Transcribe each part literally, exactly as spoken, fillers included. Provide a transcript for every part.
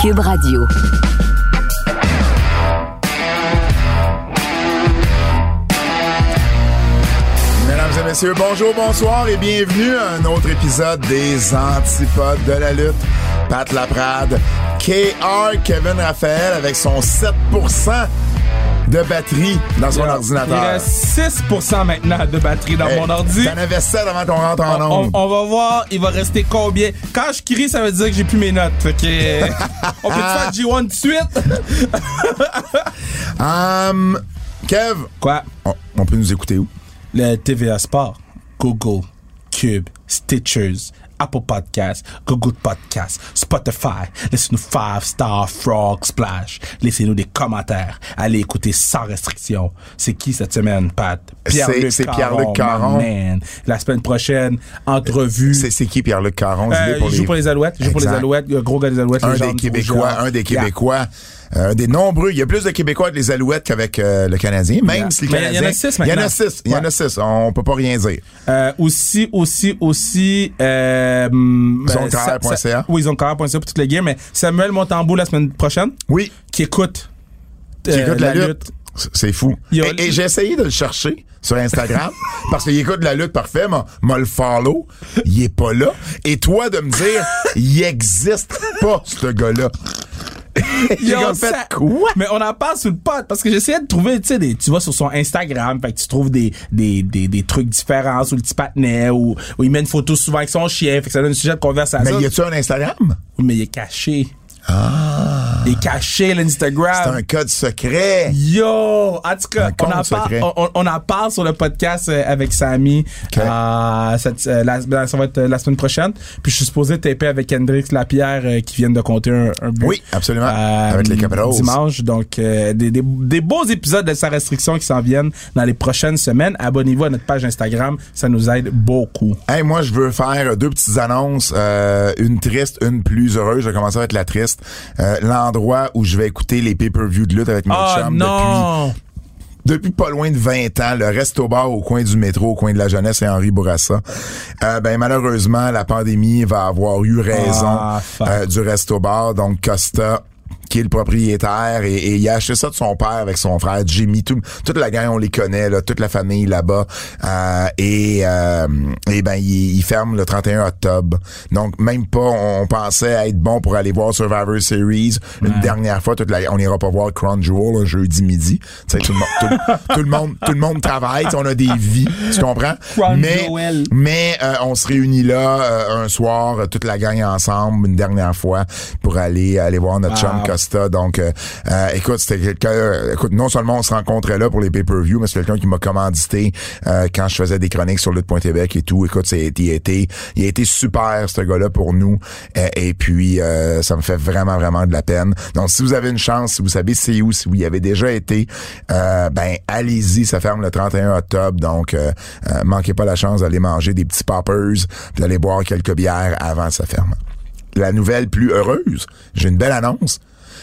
Cube Radio. Mesdames et messieurs, bonjour, bonsoir et bienvenue à un autre épisode des Antipodes de la lutte. Pat Laprade, K R, Kevin Raphaël avec son sept pour cent de batterie dans son il ordinateur. Il reste six pour cent maintenant de batterie dans hey, mon ordi. T'en avais sept avant qu'on rentre en on, ondes. On, on va voir, il va rester combien. Quand je crie, ça veut dire que j'ai plus mes notes. Fait que, on peut faire G un tout de suite? um, Kev. Quoi? On, on peut nous écouter où? Le T V A Sport, Google, Cube, Stitchers, Apple Podcasts, Google Podcasts, Spotify. Laissez-nous five star Frog Splash. Laissez-nous des commentaires. Allez écouter sans restriction. C'est qui cette semaine, Pat? Pierre-Luc c'est, c'est Caron. Pierre-Luc Caron. Man. La semaine prochaine, entrevue. C'est, c'est qui Pierre-Luc Caron? Euh, il joue les... pour les Alouettes. Il joue pour les Alouettes. Le gros gars des Alouettes. Un des Québécois. Un des Québécois. Euh, des nombreux. Il y a plus de Québécois avec les Alouettes qu'avec euh, le Canadien. Même yeah. si le Canadien... Il y en a six maintenant. Il y en a six. Il y en a six. On peut pas rien dire. Euh, aussi, aussi, aussi... Euh, Zoncarrière point C A. Oui, Zoncarrière point C A pour toutes les games. Mais Samuel Montembeault la semaine prochaine. Oui. Qui écoute... Euh, qui écoute la, la lutte. lutte. C'est fou. A... Et, et j'ai essayé de le chercher sur Instagram parce qu'il écoute la lutte parfait, m'a, m'a le follow. Il est pas là. Et toi, de me dire, il existe pas, ce gars-là. J'ai comme fait ça... quoi? Mais on en parle sur le pod parce que j'essayais de trouver, tu sais, des, tu vas sur son Instagram, fait que tu trouves des, des, des, des trucs différents sur le petit patinet ou, ou il met une photo souvent avec son chien, fait que ça donne un sujet de conversation. Mais y a-tu un Instagram? Oui, mais il est caché. Ah. Il est caché, l'Instagram. C'est un code secret. Yo! En tout cas, on en, parle, on, on en parle sur le podcast avec Samy. Okay. Euh, cette, euh, la, ça va être la semaine prochaine. Puis je suis supposé taper avec Hendrix Lapierre euh, qui viennent de compter un, un but. Oui, absolument. Euh, avec les Capitals. Dimanche. Donc, euh, des, des, des beaux épisodes de Sans Restriction qui s'en viennent dans les prochaines semaines. Abonnez-vous à notre page Instagram. Ça nous aide beaucoup. Hey, moi, je veux faire deux petites annonces. Euh, une triste, une plus heureuse. Je vais commencer avec la triste. Euh, l'endroit où je vais écouter les pay-per-view de lutte avec mes oh, chums non. depuis depuis pas loin de vingt ans, le Resto Bar au coin du métro, au coin de la Jeunesse et Henri Bourassa. Euh, ben malheureusement, la pandémie va avoir eu raison ah, euh, du Resto Bar. Donc Costa, qui est le propriétaire, et, et il a acheté ça de son père avec son frère Jimmy. Tout, toute la gang, on les connaît, là, toute la famille là-bas. Euh, et euh, et ben il, il ferme le trente et un octobre. Donc même pas, on pensait être bon pour aller voir Survivor Series une ouais. dernière fois. Toute la, on ira pas voir Crown Jewel là, jeudi midi. T'sais, tout le monde, tout, tout le monde, tout le monde travaille. On a des vies, tu comprends? Crown mais Jewel. mais euh, on se réunit là euh, un soir, toute la gang ensemble une dernière fois pour aller aller voir notre wow. chum Costa. Donc, euh, euh, écoute, c'était quelqu'un. Euh, écoute, non seulement on se rencontrait là pour les pay-per-view, mais c'est quelqu'un qui m'a commandité euh, quand je faisais des chroniques sur lutte point québec et tout. Écoute, c'est, il a été, il a été super ce gars-là pour nous. Euh, et puis, euh, ça me fait vraiment, vraiment de la peine. Donc, si vous avez une chance, si vous savez c'est où, si vous y avez déjà été, euh, ben allez-y. Ça ferme le trente et un octobre. Donc, euh, euh, manquez pas la chance d'aller manger des petits poppers, puis d'aller boire quelques bières avant que ça ferme. La nouvelle plus heureuse, j'ai une belle annonce.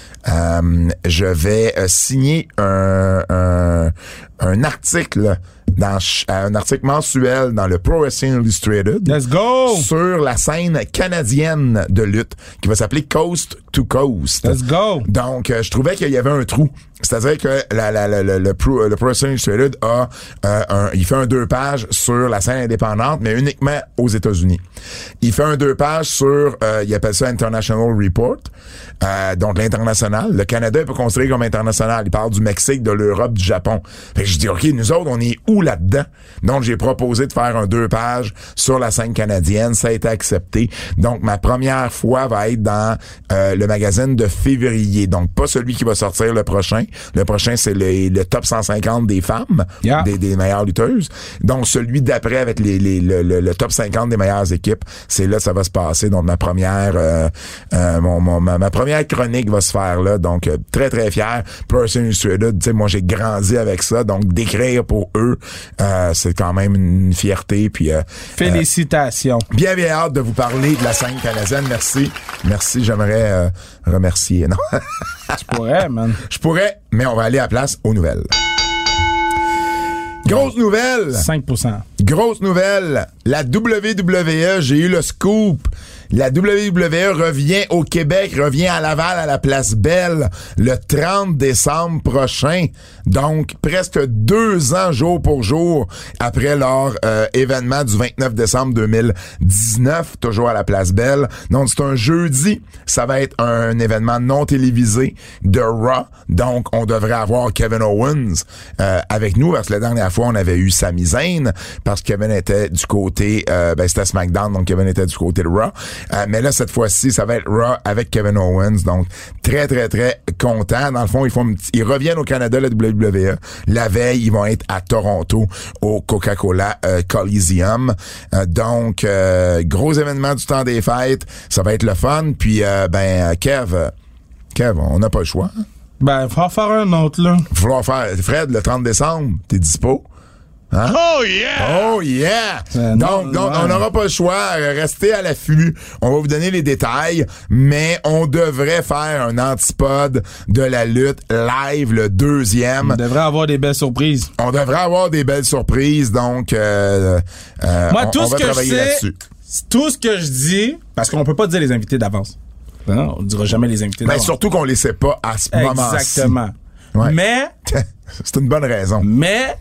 Euh, je vais euh, signer un, un, un article dans un article mensuel dans le Pro Wrestling Illustrated. Let's go! Sur la scène canadienne de lutte qui va s'appeler Coast to Coast. Let's go! Donc, euh, je trouvais qu'il y avait un trou. C'est-à-dire que la, la, la, la, le Pro, le Pro Wrestling Illustrated a euh, un, il fait un deux pages sur la scène indépendante, mais uniquement aux États-Unis. Il fait un deux pages sur, euh, il appelle ça International Report, euh, donc l'international. Le Canada est pas considéré comme international. Il parle du Mexique, de l'Europe, du Japon. Fait que je dis, OK, nous autres, on est où là-dedans? Donc, j'ai proposé de faire un deux pages sur la scène canadienne. Ça a été accepté. Donc, ma première fois va être dans euh, le magazine de février. Donc, pas celui qui va sortir le prochain. Le prochain, c'est le, le top cent cinquante des femmes, yeah. des, des meilleures lutteuses. Donc, celui d'après avec les, les, le, le, le top cinquante des meilleures équipes, c'est là que ça va se passer. Donc, ma première euh, euh, mon, mon, ma, ma première chronique va se faire là. Donc, euh, très, très fier. Pro Wrestling Illustrated, tu sais, moi, j'ai grandi avec ça. Donc, d'écrire pour eux, euh, c'est quand même une fierté. Puis, euh, félicitations. Euh, bien, bien hâte de vous parler de la scène canadienne. Merci. Merci, j'aimerais euh, remercier. Non. Tu pourrais, man. Je pourrais, mais on va aller à la place aux nouvelles. Grosse nouvelle. cinq pour cent. Grosse nouvelle. La W W E, j'ai eu le scoop. La W W E revient au Québec, revient à Laval, à la Place Belle, le trente décembre prochain. Donc, presque deux ans jour pour jour après leur euh, événement du vingt-neuf décembre deux mille dix-neuf, toujours à la Place Belle. Donc, c'est un jeudi. Ça va être un événement non télévisé de Raw. Donc, on devrait avoir Kevin Owens euh, avec nous, parce que la dernière fois, on avait eu Sami Zayn, parce que Kevin était du côté, euh, ben, c'était SmackDown, donc Kevin était du côté de Raw. Euh, mais là, cette fois-ci, ça va être Raw avec Kevin Owens. Donc, très, très, très content. Dans le fond, ils font un petit, ils reviennent au Canada, la W W E. La veille, ils vont être à Toronto, au Coca-Cola euh, Coliseum. Euh, donc, euh, gros événement du temps des fêtes. Ça va être le fun. Puis, euh, ben, Kev, Kev, on n'a pas le choix. Ben, il va faire un autre, là. Il va falloir faire, Fred, le trente décembre, t'es dispo? Hein? Oh yeah! Oh yeah! Euh, donc, non, donc ouais. on n'aura pas le choix. Restez à l'affût. On va vous donner les détails, mais on devrait faire un antipode de la lutte live, le deuxième. On devrait avoir des belles surprises. On devrait avoir des belles surprises, donc euh, euh, Moi, on, tout on ce va que je travailler sais, là-dessus. tout ce que je dis, parce qu'on peut pas dire les invités d'avance. Non, on dira jamais les invités Ben, d'avance. surtout qu'on les sait pas à ce moment-ci. Exactement. Ouais. Mais, C'est une bonne raison. mais,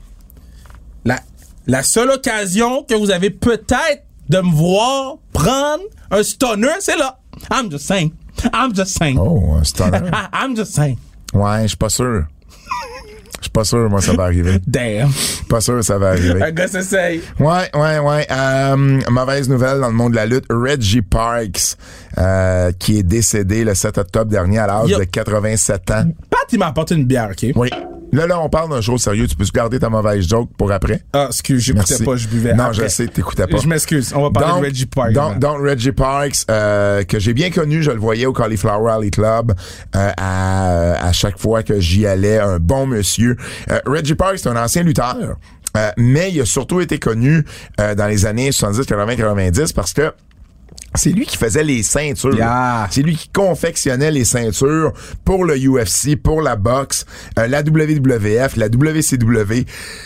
la, la seule occasion que vous avez peut-être de me voir prendre un stunner, c'est là. I'm just saying. I'm just saying. Oh, un stunner. I'm just saying. Ouais, je suis pas sûr. Je suis pas sûr, moi, ça va arriver. Damn. Pas sûr, ça va arriver. Un gars s'essaye. Ouais, ouais, ouais. Euh, mauvaise nouvelle dans le monde de la lutte. Reggie Parks, euh, qui est décédé le sept octobre dernier à l'âge Yo. de quatre-vingt-sept ans. Pat, il m'a apporté une bière, OK? Oui. Là, là, on parle d'un chose sérieux. Tu peux garder ta mauvaise joke pour après? Ah, excuse, j'écoutais Merci. pas, je buvais. Non, après. je sais, t'écoutais pas. Je m'excuse. On va parler donc, de Reggie Parks. Donc, man. donc Reggie Parks, euh, que j'ai bien connu, je le voyais au Cauliflower Alley Club euh, à, à chaque fois que j'y allais, un bon monsieur. Euh, Reggie Parks, c'est un ancien lutteur, euh, mais il a surtout été connu euh, dans les années soixante-dix, quatre-vingts, quatre-vingt-dix parce que c'est lui qui faisait les ceintures. Yeah. C'est lui qui confectionnait les ceintures pour le U F C, pour la boxe, euh, la W W F, la W C W.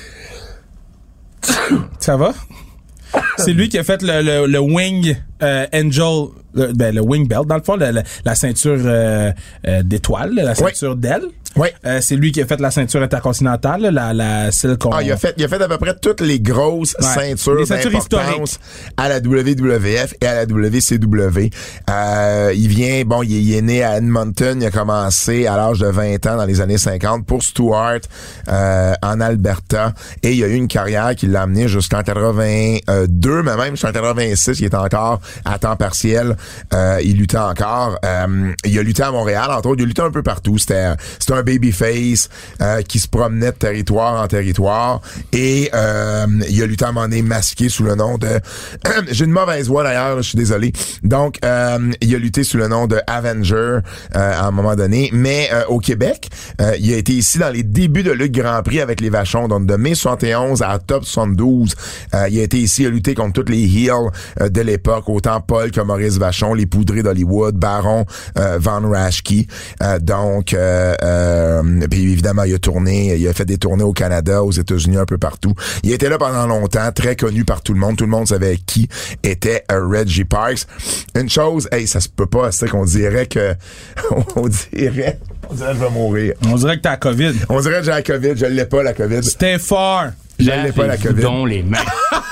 Ça va? C'est lui qui a fait le, le, le Wing euh, Angel, le, ben, le Wing Belt, dans le fond, le, le, la ceinture euh, euh, d'étoile, la ceinture Oui. d'aile. Oui. Euh, c'est lui qui a fait la ceinture intercontinentale, la, la celle qu'on... Ah, il a fait, il a fait à peu près toutes les grosses Ouais. ceintures Les ceintures d'importance à la W W F et à la W C W. Euh, il vient, bon, il est, il est né à Edmonton, il a commencé à l'âge de vingt ans dans les années cinquante pour Stuart, euh, en Alberta, et il a eu une carrière qui l'a amené jusqu'en quatre-vingt-deux, mais même jusqu'en quatre-vingt-six, il est encore à temps partiel, euh, il luttait encore. Euh, il a lutté à Montréal, entre autres, il a lutté un peu partout. C'était, c'était un babyface euh, qui se promenait de territoire en territoire, et euh, il a lutté à un moment donné masqué sous le nom de j'ai une mauvaise voix d'ailleurs, je suis désolé. Donc euh, il a lutté sous le nom de Avenger euh, à un moment donné, mais euh, au Québec, euh, il a été ici dans les débuts de Lutte Grand Prix avec les Vachons, donc de mai soixante et onze à octobre soixante-douze. Euh, il a été ici, il a lutté contre toutes les heels euh, de l'époque, autant Paul que Maurice Vachon, les poudrés d'Hollywood, Baron euh, Von Raschke. Euh, donc euh, euh, puis évidemment, il a tourné, il a fait des tournées au Canada, aux États-Unis, un peu partout. Il était là pendant longtemps, très connu par tout le monde. Tout le monde savait qui était uh, Reggie Parks. Une chose, hey, ça se peut pas, c'est qu'on dirait que, on dirait, on dirait que je vais mourir. On dirait que t'as la COVID. On dirait que j'ai la COVID, je l'ai pas, la COVID. Stay far. Je l'ai pas, la COVID. Lavez-vous donc les mains.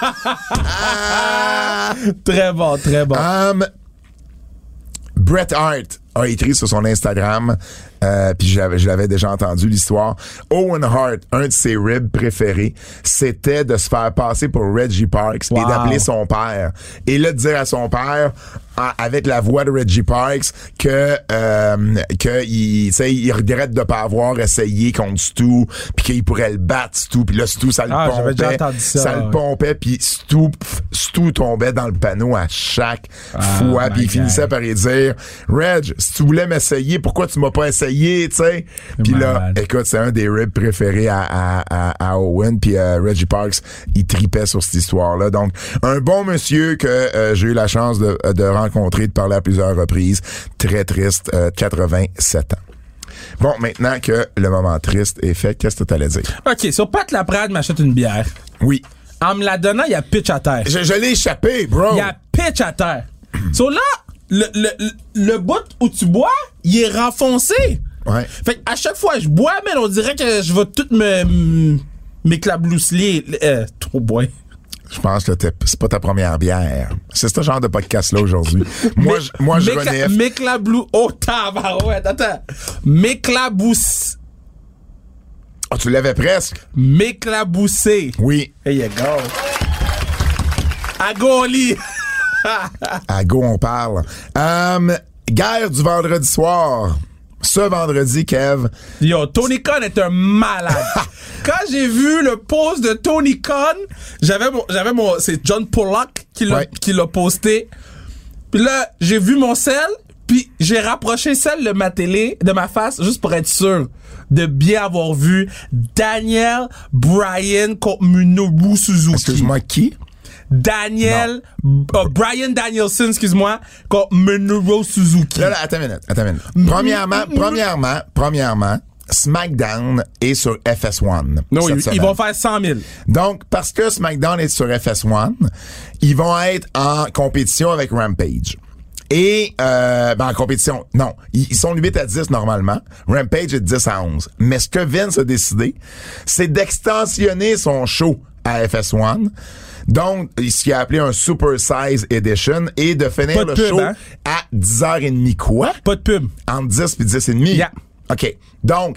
Ah! Très bon, très bon. Um, Bret Hart a écrit sur son Instagram, euh, puis je l'avais, je l'avais déjà entendu l'histoire. Owen Hart, un de ses ribs préférés, c'était de se faire passer pour Reggie Parks Wow. et d'appeler son père. Et là, de dire à son père, à, avec la voix de Reggie Parks, que euh, que il, tu sais, il regrette de pas avoir essayé contre Stu, puis qu'il pourrait le battre Stu, puis là Stu ça le Ah, j'avais déjà pompait, entendu ça, le ouais. pompait, puis Stu, pff, Stu tombait dans le panneau à chaque Ah, fois, puis my il finissait God. par lui dire, Reg, si tu voulais m'essayer, pourquoi tu m'as pas essayé, tu sais? Puis là, malade. écoute, c'est un des ribs préférés à, à, à, à Owen, puis euh, Reggie Parks, il tripait sur cette histoire-là. Donc, un bon monsieur que euh, j'ai eu la chance de, de rencontrer, de parler à plusieurs reprises. Très triste, euh, quatre-vingt-sept ans. Bon, maintenant que le moment triste est fait, qu'est-ce que tu allais dire? OK, sur Pat Laprade m'achète une bière. Oui. En me la donnant, il y a pitch à terre. Je, je l'ai échappé, bro. Il y a pitch à terre. So là, le, le, le, le bout où tu bois, il est renfoncé. Ouais. Fait qu'à chaque fois que je bois, man, on dirait que je vais tout me m'éclablousseler. Euh, trop boire. Je pense que t'es, c'est pas ta première bière. C'est ce genre de podcast-là aujourd'hui. moi, je, moi, je renifle. M'éclablou... Oh, tabarouette, attends. M'éclabousse... Oh, tu l'avais presque? M'éclabousser. Oui. There you go. À go, lit. À go, on parle. Um, guerre du vendredi soir. Ce vendredi, Kev. Yo, Tony Khan est un malade. Quand j'ai vu le post de Tony Khan, j'avais mon, j'avais mon, c'est John Pollock qui l'a, ouais. qui l'a posté. Puis là, j'ai vu mon sel, puis j'ai rapproché celle de ma télé, de ma face, juste pour être sûr de bien avoir vu Daniel Bryan contre Minoru Suzuki. Excuse-moi, qui? Daniel, uh, Bryan Danielson, excuse-moi, contre Minoru Suzuki. Là, là, attends une minute, attends une minute. Premièrement, premièrement, premièrement, SmackDown est sur F S one. Non, ils, ils vont faire cent mille. Donc, parce que SmackDown est sur F S one, ils vont être en compétition avec Rampage. Et, euh, ben, en compétition, non. Ils sont huit à dix normalement. Rampage est dix à onze. Mais ce que Vince a décidé, c'est d'extensionner son show à F S one. Donc, ce qu'il a appelé un Super Size Edition et de finir le pub, show hein? à dix heures trente. Quoi? Pas de pub. Entre dix et dix et trente? Yeah. OK. Donc,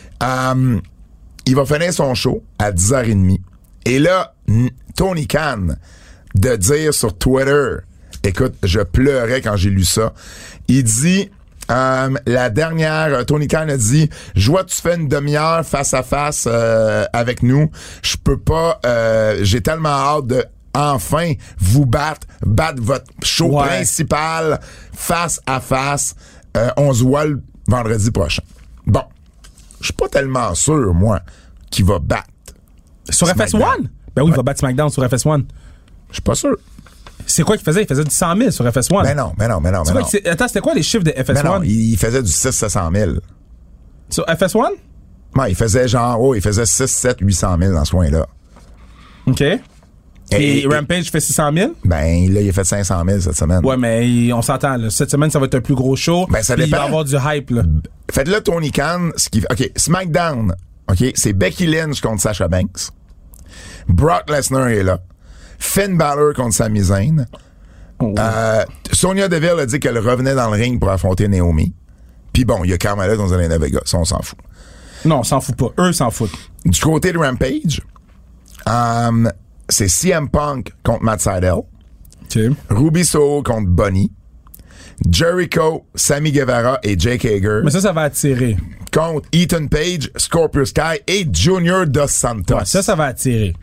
euh, il va finir son show à dix heures trente. Et là, Tony Khan, de dire sur Twitter, écoute, je pleurais quand j'ai lu ça. Il dit, euh, la dernière, Tony Khan a dit, je vois tu fais une demi-heure face à face euh, avec nous. Je peux pas, euh, j'ai tellement hâte de enfin vous battre, battre votre show ouais. principal face à face. Euh, on se voit le vendredi prochain. Bon, je suis pas tellement sûr, moi, qu'il va battre. Sur F S one? Ben oui, ouais. il va battre SmackDown sur F S one. Je suis pas sûr. C'est quoi qu'il faisait? Il faisait du cent mille sur F S one. Ben non, ben non, ben non, ben non. C'est, attends, c'était quoi les chiffres de F S one? Ben non, il faisait du six à sept cent mille. Sur F S one? Ouais, il faisait genre, oh, il faisait six, sept, huit cent mille dans ce coin-là. OK. Et, et, et Rampage fait six cent mille? Ben, là, il a fait cinq cent mille cette semaine. Ouais, mais on s'entend, là. Cette semaine, ça va être un plus gros show. Ben, ça dépend. Il va y avoir du hype, là. Faites-le Tony Khan, ce qui fait. OK, SmackDown, OK, c'est Becky Lynch contre Sasha Banks. Brock Lesnar est là. Finn Balor contre Sami Zayn. Oh, ouais. euh, Sonya Deville a dit qu'elle revenait dans le ring pour affronter Naomi. Puis bon, il y a Carmella dans Zelina Vega. Ça, on s'en fout. Non, on s'en fout pas. Eux s'en foutent. Du côté de Rampage, um, c'est C M Punk contre Matt Sydal. Okay. Ruby Soho contre Bunny. Jericho, Sammy Guevara et Jake Hager. Mais ça, ça va attirer. Contre Ethan Page, Scorpio Sky et Junior Dos Santos. Ouais, ça, ça va attirer.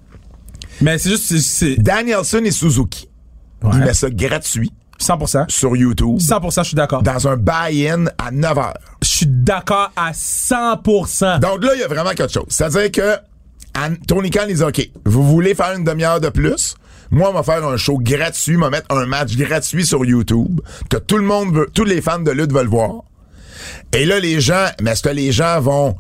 Mais c'est juste... C'est, c'est... Danielson et Suzuki. Ouais. Il met ça gratuit. cent pour cent. Sur YouTube. cent pour cent, je suis d'accord. Dans un buy-in à neuf heures. Je suis d'accord à cent pour cent. Donc là, il y a vraiment quelque chose. C'est-à-dire que Tony Khan, il dit, OK, vous voulez faire une demi-heure de plus? Moi, on va faire un show gratuit, on va mettre un match gratuit sur YouTube que tout le monde veut, tous les fans de lutte veulent voir. Et là, les gens, mais est-ce que les gens vont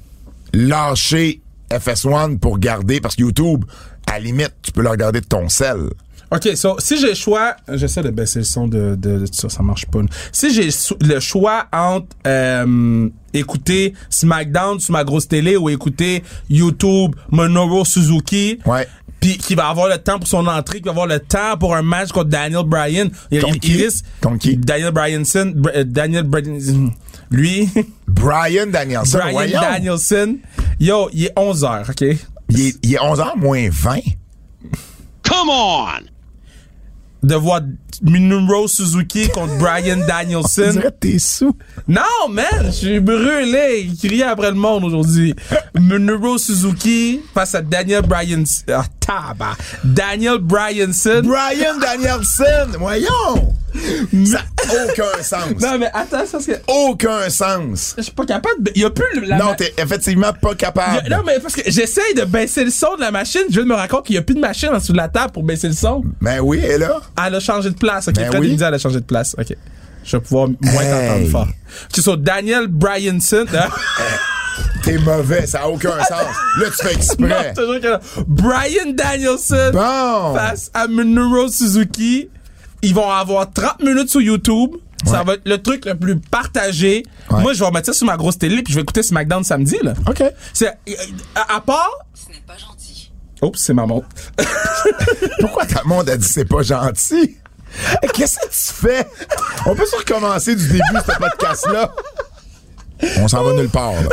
lâcher F S one pour garder, parce que YouTube, à la limite, tu peux le regarder de ton cell. OK, so, si j'ai le choix... J'essaie de baisser le son de, de, de ça, ça marche pas. Si j'ai le choix entre euh, écouter SmackDown sur ma grosse télé ou écouter YouTube Minoru Suzuki... Ouais. Puis qui va avoir le temps pour son entrée, qui va avoir le temps pour un match contre Daniel Bryan. Il, contre il, qui? Il risque, contre qui? Daniel Bryanson. Br- Daniel Bryanson. Lui. Bryan Danielson. Bryan voyons. Danielson. Yo, il est onze heures, OK? Il est, il est onze heures moins vingt. Come on! De voir Minoru Suzuki contre Bryan Danielson. On dirait que t'es sous. Non, man, je suis brûlé. Il criait après le monde aujourd'hui. Minoru Suzuki face à Daniel Bryan... Ah, tabac. Daniel Bryanson. Bryan Danielson! Voyons! Ça n'a aucun sens. Non, mais attends, ça, c'est... Aucun sens. Je suis pas capable de... Il y a plus... La non, ma... t'es effectivement pas capable. A... Non, mais parce que j'essaye de baisser le son de la machine. Je viens de me rendre compte qu'il y a plus de machine en dessous de la table pour baisser le son. Ben oui, et là? Elle a changé de place. OK, ben Fred, oui. il me dit elle a changé de place. OK. Je vais pouvoir moins hey. t'entendre fort. Tu sais, Daniel Bryanson... Hein? T'es mauvais, ça n'a aucun sens. Là, tu fais exprès. Non, que... Bryan Danielson bon. face à Minoru Suzuki. ils vont avoir trente minutes sur YouTube. Ça Ouais. va être le truc le plus partagé. Ouais. Moi, je vais remettre ça sur ma grosse télé puis je vais écouter SmackDown samedi, là. OK. C'est, à, à part... Ce n'est pas gentil. Oups, c'est ma montre. Pourquoi ta monde a dit c'est pas gentil? Qu'est-ce que tu fais? On peut se recommencer du début, ce podcast-là? On s'en va nulle part, là.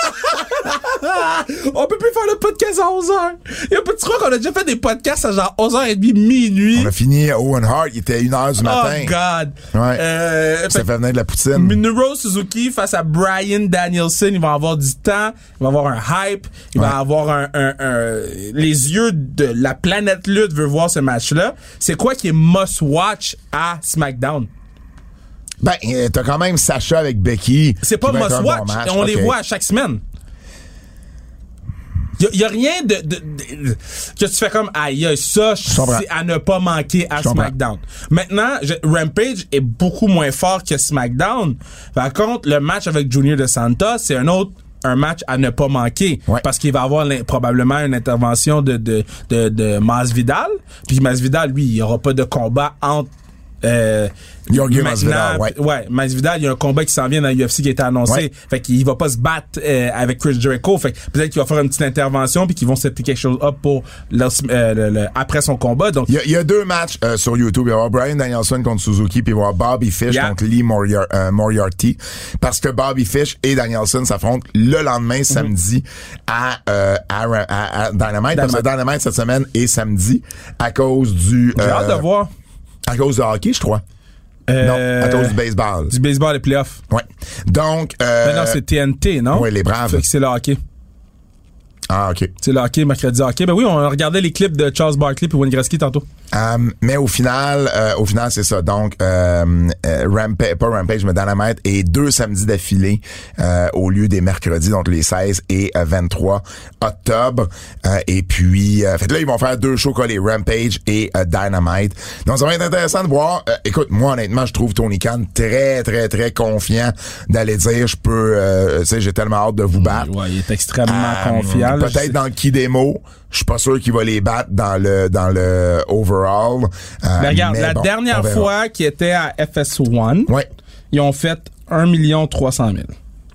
On peut plus faire le podcast à onze heures. Yo, peux-tu croire qu'on a déjà fait des podcasts à genre onze heures trente, minuit? On a fini à Owen Hart, il était une heure du matin. Oh, God. Ouais. Euh, Ça fait- fait venir de la poutine. Minoru Suzuki face à Bryan Danielson, il va avoir du temps, il va avoir un hype, il va Ouais. avoir un, un, un- les yeux de la planète lutte veut voir ce match-là. C'est quoi qui est must watch à SmackDown? Ben, euh, t'as quand même Sacha avec Becky. C'est pas qui va être must un bon watch, match. on les OK. voit à chaque semaine. Il y, a rien de, de, de- que tu fais comme aïe aïe, ça comprends. c'est à ne pas manquer à Je comprends. SmackDown. Maintenant, je- Rampage est beaucoup moins fort que SmackDown. Par contre, le match avec Junior de Santos, c'est un autre un match à ne pas manquer Ouais. parce qu'il va avoir l'in- probablement une intervention de de de, de Masvidal. Puis Masvidal, lui, il y aura pas de combat entre euh, Jorge maintenant, Masvidal, ouais. ouais, Masvidal, il y a un combat qui s'en vient dans la U F C qui a été annoncé. Ouais. Fait qu'il va pas se battre euh, avec Chris Jericho. Fait que peut-être qu'il va faire une petite intervention puis qu'ils vont setter quelque chose up pour leur- euh, le- le- après son combat. Donc, Il y, a, il y a deux matchs euh, sur YouTube. Il va y avoir Bryan Danielson contre Suzuki, puis il va y avoir Bobby Fish Yeah. contre Lee Moriar- euh, Moriarty. Parce que Bobby Fish et Danielson s'affrontent le lendemain, samedi, à, euh, à, à, à Dynamite. Parce que Dynamite cette semaine est samedi à cause du... j'ai euh, hâte de voir. À cause du hockey, je crois. Euh, Non, à cause du baseball. Du baseball et playoffs. Ouais. Donc... Euh, Mais non, c'est T N T, non? ouais, les Braves. Fait que c'est le hockey. Ah, OK. C'est le hockey, mercredi hockey. Ben oui, on regardait les clips de Charles Barkley et Wayne Gretzky tantôt. Um, mais au final, euh, au final, c'est ça. Donc, euh, euh, Rampage, pas Rampage, mais Dynamite et deux samedis d'affilée euh, au lieu des mercredis, donc les seize et euh, vingt-trois octobre. Euh, et puis, euh, fait que là, ils vont faire deux shows collés, Rampage et euh, Dynamite. Donc, ça va être intéressant de voir. Euh, écoute, moi, honnêtement, je trouve Tony Khan très, très, très confiant d'aller dire, je peux, euh, tu sais, j'ai tellement hâte de vous battre. Ouais, il est extrêmement Euh, confiant. là. Peut-être dans le key démo. Je suis pas sûr qu'il va les battre dans le dans le overall. Euh, Mais regarde, mais la bon, on dernière verra. fois qu'ils étaient à F S un, Ouais. ils ont fait un million trois cent mille.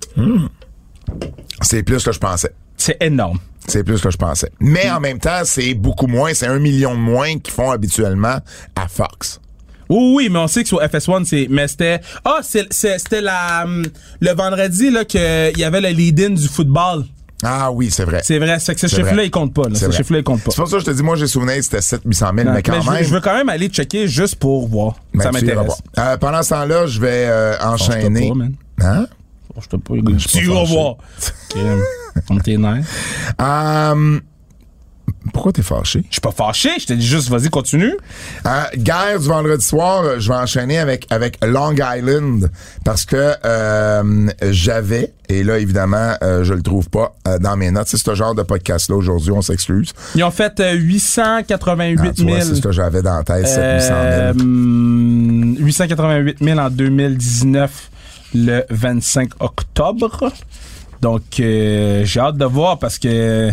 C'est plus que je pensais. C'est énorme. C'est plus que je pensais. Mais en même temps, c'est beaucoup moins. C'est un million de moins qu'ils font habituellement à Fox. Oui, oui, mais on sait que sur F S un, c'est, mais c'était, ah, c'est, c'est- c'était la, hum, le vendredi, là, qu'il y avait le lead-in du football. Ah oui, c'est vrai. C'est vrai, c'est que ce C'est chiffre-là, vrai. il compte pas, là. C'est Ce vrai. chiffre-là, il compte pas. C'est pour ça que je te dis, moi, j'ai souvenir que c'était sept cents huit cent mille, mais quand mais je, même. je veux quand même aller checker juste pour voir. ben, ça tu iras m'intéresse. voir. Euh, pendant ce temps-là, je vais euh, enchaîner. pas, man. Hein? Je te pas, gars. suis pas Tu vas fâché. voir. Comme tes nerfs. Euh, pourquoi t'es fâché? Je suis pas fâché, je te dis juste, vas-y, continue. Euh, guerre du vendredi soir, euh, je vais enchaîner avec avec Long Island parce que euh, j'avais, et là évidemment euh, je le trouve pas euh, dans mes notes, c'est ce genre de podcast-là aujourd'hui, on s'excuse. Ils ont fait euh, huit cent quatre-vingt-huit Ah, tu vois, c'est ce mille. que j'avais dans la tête, sept cents Euh, mille. hum, huit cent quatre-vingt-huit mille en deux mille dix-neuf, le vingt-cinq octobre. Donc, euh, j'ai hâte de voir parce que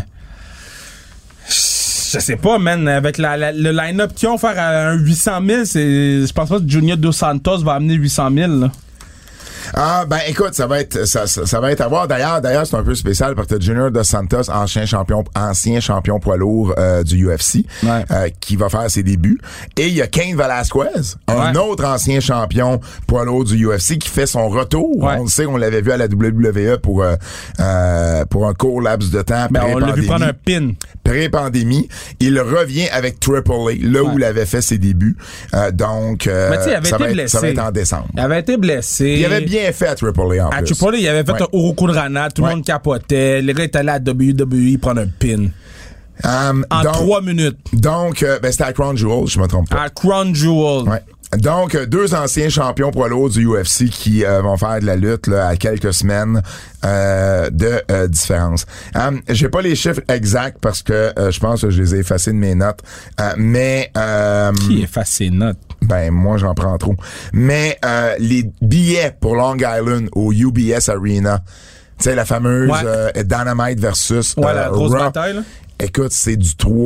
je sais pas, man, avec la, la- le line-up qu'ils ont, faire à un huit cent mille, c'est, je pense pas que Junior Dos Santos va amener huit cent mille, là. Ah ben écoute, ça va être ça, ça, ça va être à voir. D'ailleurs, d'ailleurs c'est un peu spécial parce que t'as Junior Dos Santos, ancien champion, ancien champion poids lourd euh, du U F C, Ouais. euh, qui va faire ses débuts. Et il y a Cain Velasquez, un Ouais. autre ancien champion poids lourd du U F C qui fait son retour. Ouais. On le sait, on l'avait vu à la W W E pour euh, euh, pour un court laps de temps. Ben, on l'a vu pré-pandémie. prendre un pin. Pré-pandémie, il revient avec Triple A, là où Ouais. il avait fait ses débuts. Euh, donc, euh, Mais tu sais, il avait ça, été va être, blessé. ça va être en décembre. Il avait été blessé. Il avait bien fait à Triple A en À plus. Triple A, il avait fait Ouais. un Oroku de Rana, tout le Ouais. monde capotait. Les gars étaient allés à W W E prendre un pin. Um, En donc, trois minutes. Donc, euh, ben, c'était à Crown Jewel, je me trompe pas. À Crown Jewel. Ouais. Donc, euh, deux anciens champions poids lourds du U F C qui euh, vont faire de la lutte là, à quelques semaines euh, de euh, différence. Um, j'ai pas les chiffres exacts parce que euh, je pense que je les ai effacés de mes notes. Euh, mais euh, Qui efface ses notes? ben moi j'en prends trop. Mais euh, les billets pour Long Island au U B S Arena, tu sais la fameuse Ouais. euh, Dynamite versus Ouais, euh, la grosse Raw. bataille, là. Écoute, c'est du trois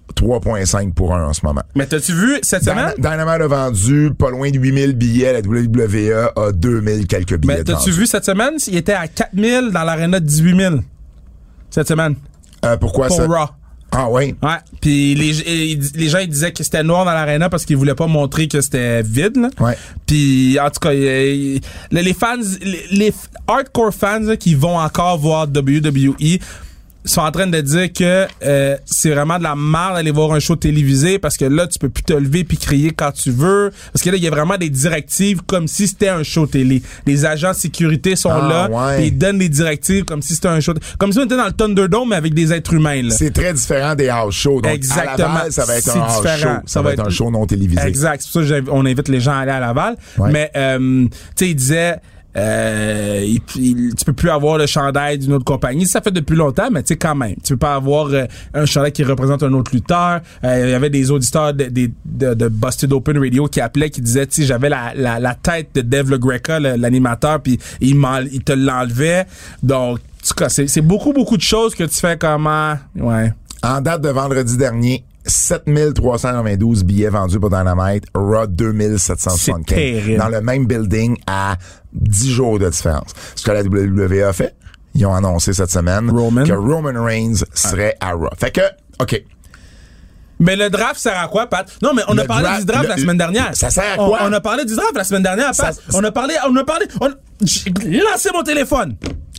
trois virgule cinq pour un en ce moment. Mais t'as-tu vu cette semaine? Dyna- Dynamite a vendu pas loin de huit mille billets. La W W E a deux mille quelques billets. Mais t'as-tu vendus. vu cette semaine? Il était à quatre mille dans l'aréna de dix-huit mille. Cette semaine. Euh, pourquoi Pour ça? Raw. Ah oui? Ouais. Puis les, les gens, ils disaient que c'était noir dans l'aréna parce qu'ils voulaient pas montrer que c'était vide, là. Ouais. Puis, en tout cas, les, les fans, les, les hardcore fans là, qui vont encore voir W W E sont en train de dire que euh, c'est vraiment de la merde d'aller voir un show télévisé parce que là, tu peux plus te lever puis crier quand tu veux. Parce que là, il y a vraiment des directives comme si c'était un show télé. Les agents de sécurité sont Ah, là ouais. et ils donnent des directives comme si c'était un show. Comme si on était dans le Thunderdome mais avec des êtres humains, là. C'est très différent des house shows. Donc, Exactement. à Laval, ça va être C'est un house différent. show. Ça, ça va être, être un show non télévisé. Exact. C'est pour ça qu'on invite les gens à aller à Laval. Ouais. Mais, euh, tu sais, il disait... Euh, il, il, tu peux plus avoir le chandail d'une autre compagnie. Ça fait depuis longtemps, mais tu sais quand même, tu peux pas avoir euh, un chandail qui représente un autre lutteur. Euh, il y avait des auditeurs de, de, de, de Busted Open Radio qui appelaient, qui disaient, tu sais, j'avais la, la, la tête de Dave LaGreca, le, l'animateur, puis il, il te l'enlevait. Donc, en tout cas, c'est, c'est beaucoup, beaucoup de choses que tu fais comment, ouais. En date de vendredi dernier, sept mille trois cent quatre-vingt-douze billets vendus pour Dynamite, Raw deux mille sept cent soixante-quinze. C'est terrible. Dans le même building à dix jours de différence. Ce que la W W E a fait, ils ont annoncé cette semaine Roman. que Roman Reigns serait à Raw. Fait que, OK. Mais le draft sert à quoi, Pat? Non, mais on Le a parlé draft, du draft le- la semaine dernière. ça sert à On- quoi? On, a parlé du draft la semaine dernière, Pat. Ça- on a parlé, on a parlé, on, j'ai lancé mon téléphone.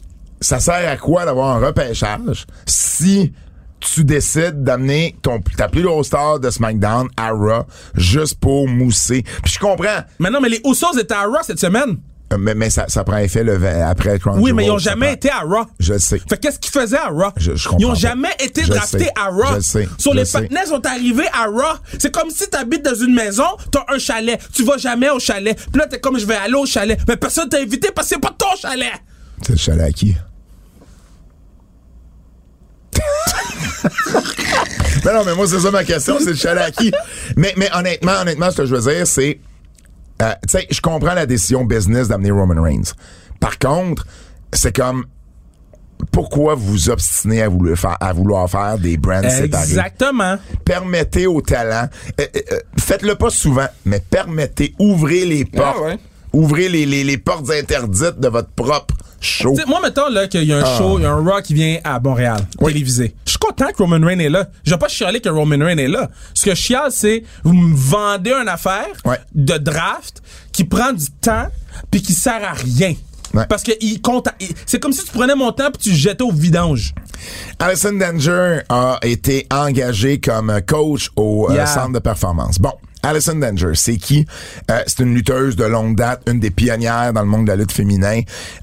Ça sert à quoi d'avoir un repêchage si tu décides d'amener ton, ta plus grosse star de SmackDown à Raw juste pour mousser? Puis je comprends, Mais non, mais les Usos étaient à Raw cette semaine. euh, mais, mais ça, ça prend effet le, vingt après Crown Oui, mais ils Jewel, ont ça jamais prend- été à Raw. Je le sais. Fait qu'est-ce qu'ils faisaient à Raw? Je- je comprends Ils ont pas. jamais été Je le draftés sais. à Raw. Je le sais. Sur Je les le sais. partenaires sont arrivés à Raw. C'est comme si t'habites dans une maison, t'as un chalet. Tu vas jamais au chalet. Puis là, t'es comme, je vais aller au chalet. Mais personne t'a invité parce que c'est pas ton chalet. C'est le chalet à qui? Ben non, mais moi, c'est ça ma question, c'est le chalet à qui? Mais, mais honnêtement, honnêtement, ce que je veux dire, c'est... Euh, tu sais, je comprends la décision business d'amener Roman Reigns. Par contre, c'est comme... Pourquoi vous obstinez à vouloir faire, à vouloir faire des brands séparés? Exactement. Permettez aux talents... euh, euh, euh, faites-le pas souvent, mais permettez, ouvrez les portes. Ah ouais. Ouvrez les, les, les portes interdites de votre propre show. T'sais, moi, mettons là, qu'il y a un Ah. show, il y a un Raw qui vient à Montréal, Oui. télévisé. Je suis content que Roman Reigns est là. Je vais pas chialer que Roman Reigns est là. Ce que je chiale, c'est vous me vendez une affaire Ouais. de draft qui prend du temps puis qui sert à rien. Ouais. Parce que il compte. à- il- c'est comme si tu prenais mon temps puis tu le jetais au vidange. Allison Danger a été engagé comme coach au euh, Yeah. centre de performance. Bon, Allison Danger, c'est qui? Euh, c'est une lutteuse de longue date, une des pionnières dans le monde de la lutte féminin.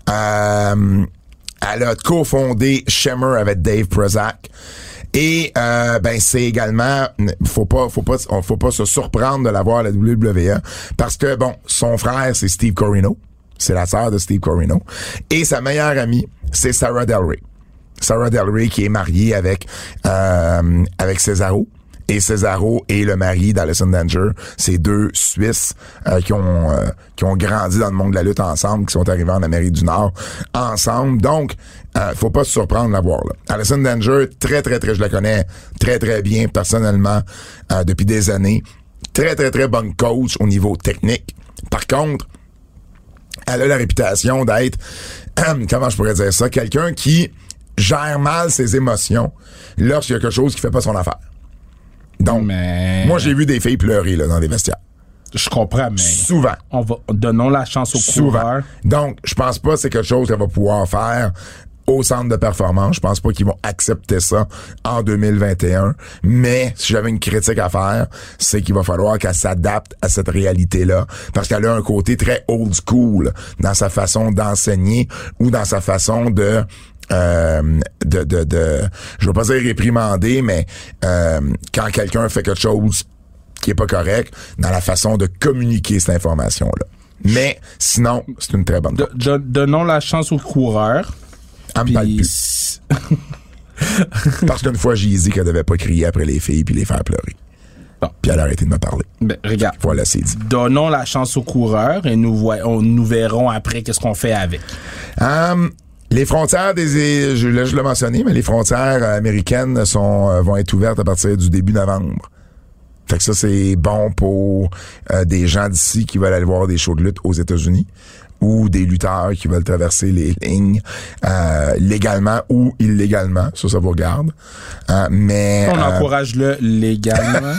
Euh, elle a cofondé Shimmer avec Dave Prezak. Et euh, ben c'est également, faut pas, faut pas, faut pas se surprendre de l'avoir à la W W E parce que bon, son frère c'est Steve Corino, c'est la sœur de Steve Corino, et sa meilleure amie c'est Sarah Del Rey. Sarah Del Rey qui est mariée avec euh, avec Cesaro. Et Cesaro est le mari d'Allison Danger. C'est deux Suisses euh, qui ont euh, qui ont grandi dans le monde de la lutte ensemble, qui sont arrivés en Amérique du Nord ensemble. Donc, euh, faut pas se surprendre de la voir là. Allison Danger, très très très, je la connais très très bien personnellement euh, depuis des années. Très très très bonne coach au niveau technique. Par contre, elle a la réputation d'être, comment je pourrais dire ça, quelqu'un qui gère mal ses émotions lorsqu'il y a quelque chose qui fait pas son affaire. Donc, Mais- moi, j'ai vu des filles pleurer là, dans des vestiaires. Je comprends, mais Souvent. on va donnons la chance au Souvent. coureur. Donc, je pense pas que c'est quelque chose qu'elle va pouvoir faire au centre de performance. Je pense pas qu'ils vont accepter ça en deux mille vingt et un. Mais si j'avais une critique à faire, c'est qu'il va falloir qu'elle s'adapte à cette réalité-là. Parce qu'elle a un côté très old school dans sa façon d'enseigner ou dans sa façon de... Euh, de, de, de, je veux pas dire réprimander, mais euh, quand quelqu'un fait quelque chose qui est pas correct, dans la façon de communiquer cette information-là. Mais sinon, c'est une très bonne De- de- donnons la chance au coureur. Elle me Puis- parle plus. Parce qu'une fois, j'ai dit qu'elle devait pas crier après les filles puis les faire pleurer. Bon. Puis elle a arrêté de me parler. Ben, regarde. Voilà, c'est dit. Donnons la chance au coureur et nous, voyons, nous verrons après qu'est-ce qu'on fait avec. Um, Les frontières des, je l'ai juste le mentionné, mais les frontières américaines sont vont être ouvertes à partir du début novembre. Fait que ça, c'est bon pour euh, des gens d'ici qui veulent aller voir des shows de lutte aux États-Unis ou des lutteurs qui veulent traverser les lignes euh, légalement ou illégalement. Ça, ça vous regarde. Euh, mais On euh, encourage le légalement.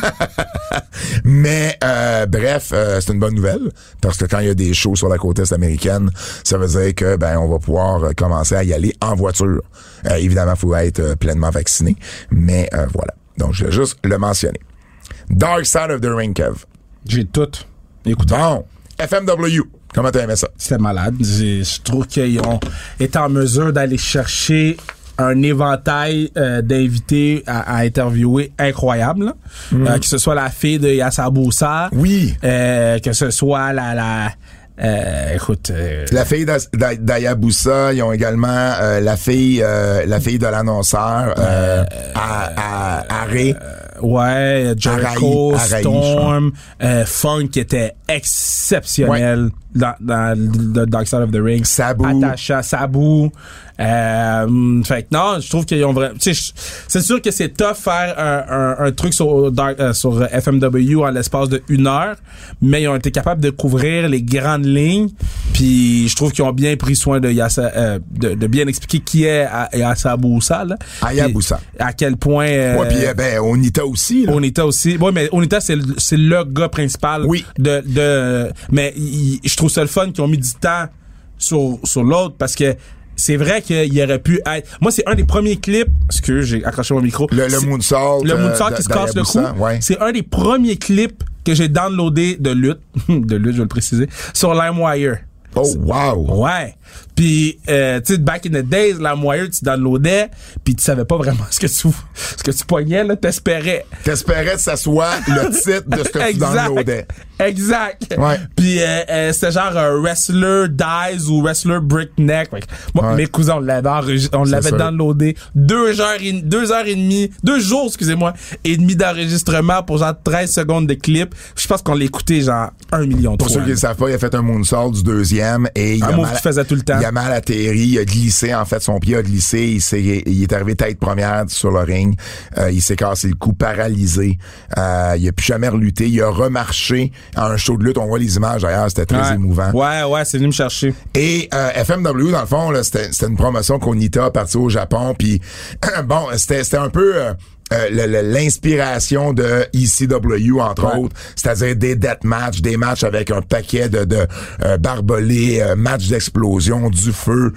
mais euh, bref, euh, c'est une bonne nouvelle parce que quand il y a des shows sur la côte est américaine, ça veut dire que ben on va pouvoir euh, commencer à y aller en voiture. Euh, évidemment, il faut être euh, pleinement vacciné, mais euh, voilà. Donc, je vais juste le mentionner. Dark Side of the Ring, Kev. J'ai tout. Écoute, Bon, F M W, comment t'as aimé ça? c'était malade. J'ai- Je trouve qu'ils ont été en mesure d'aller chercher un éventail euh, d'invités à, à interviewer incroyable. là. Mm. Euh, que ce soit la fille de Yasabusa. Oui. Euh, que ce soit la... la euh, écoute... euh, La fille d'A- d'A- d'Hayabusa, ils ont également euh, la fille euh, la fille de l'annonceur euh, à, à, Aré. ouais, Jericho, Araï- Araï, Storm, euh, Funk qui était exceptionnel dans, dans le Dark Side of the Ring. Sabu. Atasha, Sabu. Euh, fait que non, je trouve qu'ils ont vraiment... Tu sais, je- c'est sûr que c'est tough faire un, un, un truc sur, Dark, euh, sur F M W en l'espace de une heure, mais ils ont été capables de couvrir les grandes lignes, puis je trouve qu'ils ont bien pris soin de, Yasa, euh, de, de bien expliquer qui est Yasabusa, là. Hayabusa. Puis À quel point... euh, Ouais, puis euh, ben Onita aussi. Là. Onita aussi. Ouais, mais Onita, c'est le, c'est le gars principal. Oui. De, de, mais il- je trouve ça le fun qu'ils ont mis du temps sur, sur l'autre parce que c'est vrai qu'il aurait pu être... Moi, c'est un des premiers clips... Excuse, j'ai accroché mon micro. Le, le C'est- moonsault. Le euh, moonsault qui se casse le cou. d'Hayabusa, ouais. C'est un des premiers clips que j'ai downloadé de lutte. de lutte, je vais le préciser. Sur LimeWire. Oh, wow. Ouais. Puis, euh, tu sais, back in the days, LimeWire, tu downloadais, puis tu savais pas vraiment ce que tu, ce que tu poignais, là, t'espérais. T'espérais que ça soit le titre de ce que tu downloadais. Exact. Ouais. Puis euh, euh, c'était genre euh, Wrestler Dies ou Wrestler Breakneck. Fait que moi, Ouais. mes cousins, on l'avait enregis- on C'est l'avait sûr. downloadé deux heures, et, deux heures et demie, deux jours, excusez-moi, et demi d'enregistrement pour genre treize secondes de clip. Je pense qu'on l'écoutait genre un million de Pour fois. ceux qui ne là. savent pas, il a fait un moonsault du deuxième et il Un a move mal, qu'il faisait tout le temps. Il a mal atterri, il a glissé, en fait, son pied a glissé, il, s'est, il est arrivé tête première sur le ring, euh, il s'est cassé le cou, paralysé, euh, il a plus jamais reluté, il a remarché à un show de lutte, on voit les images d'ailleurs, c'était très Ouais. émouvant. Ouais, ouais, c'est venu me chercher. Et euh, F M W, dans le fond, là, c'était, c'était une promotion qu'Onita a partie au Japon, puis bon, c'était, c'était un peu... Euh, Euh, le- le- l'inspiration de E C W, entre Ouais. autres, c'est-à-dire des deathmatchs, des matchs avec un paquet de, de euh, barbelés, euh, matchs d'explosion, du feu.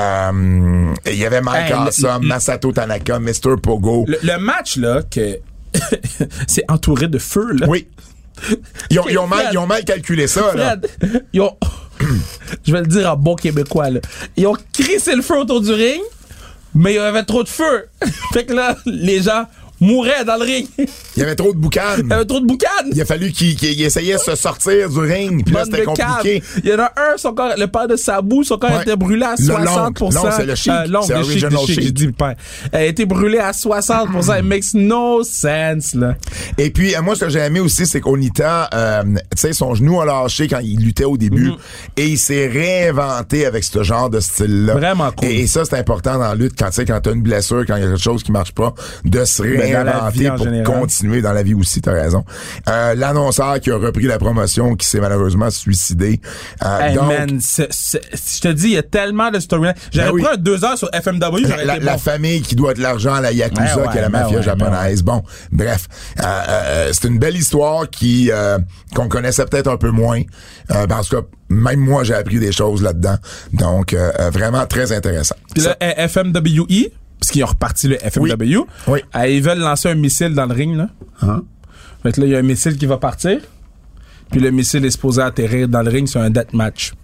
Euh, il y avait Mike Hey, le- Awesome, le- Masato Tanaka, mister Pogo. Le, le match, là, que c'est entouré de feu, là. Oui. Ils ont, ils, ont mal, Fred. ils ont mal calculé ça, là. Fred, ils ont... Je vais le dire en bon québécois, là. Ils ont crissé le feu autour du ring, mais il y avait trop de feu. Fait que là, les gens mouraient dans le ring. Il y avait trop de boucanes. Il y avait trop de boucanes. Il a fallu qu'ils qu'ils essayaient de se sortir du ring, puis là, Bande c'était de compliqué. caves. Il y en a un, son corps, le père de Sabu, son corps Ouais. était brûlé à Le soixante pour cent. l'oncle. Non, c'est le Sheik. Euh, l'oncle, C'est le Sheik, Original le Sheik, Sheik. j'ai dit le père. Elle a été brûlée à soixante pour cent. It makes no sense, là. Et puis, euh, moi, ce que j'ai aimé aussi, c'est qu'Onita, euh, tu sais, son genou a lâché quand il luttait au début, Mhm. et il s'est réinventé avec ce genre de style-là. Vraiment cool. Et, et ça, c'est important dans la lutte, quand tu sais, quand t'as une blessure, quand il y a quelque chose qui marche pas, de se Ben, dans la réinventer vie en pour général. continuer dans la vie aussi, t'as raison. Euh, l'annonceur qui a repris la promotion, qui s'est malheureusement suicidé. Euh, Hey donc, man, c'est- c'est- je te dis, il y a tellement de storylines. J'aurais Ben oui. pris un deux heures sur F M W, j'aurais la, été la bon. famille qui doit de l'argent à la Yakuza, Ouais, ouais, qui est la ben mafia ouais, japonaise. Bon, bref, euh, euh, c'est une belle histoire qui euh, qu'on connaissait peut-être un peu moins. Euh, parce que même moi, j'ai appris des choses là-dedans. Donc, euh, euh, vraiment très intéressant. Puis là, euh, F M W E, parce qu'ils ont reparti le F M W, Oui. Oui. euh, ils veulent lancer un missile dans le ring, là. Fait que là, il y a un missile qui va partir. Puis le missile est supposé atterrir dans le ring sur un deathmatch.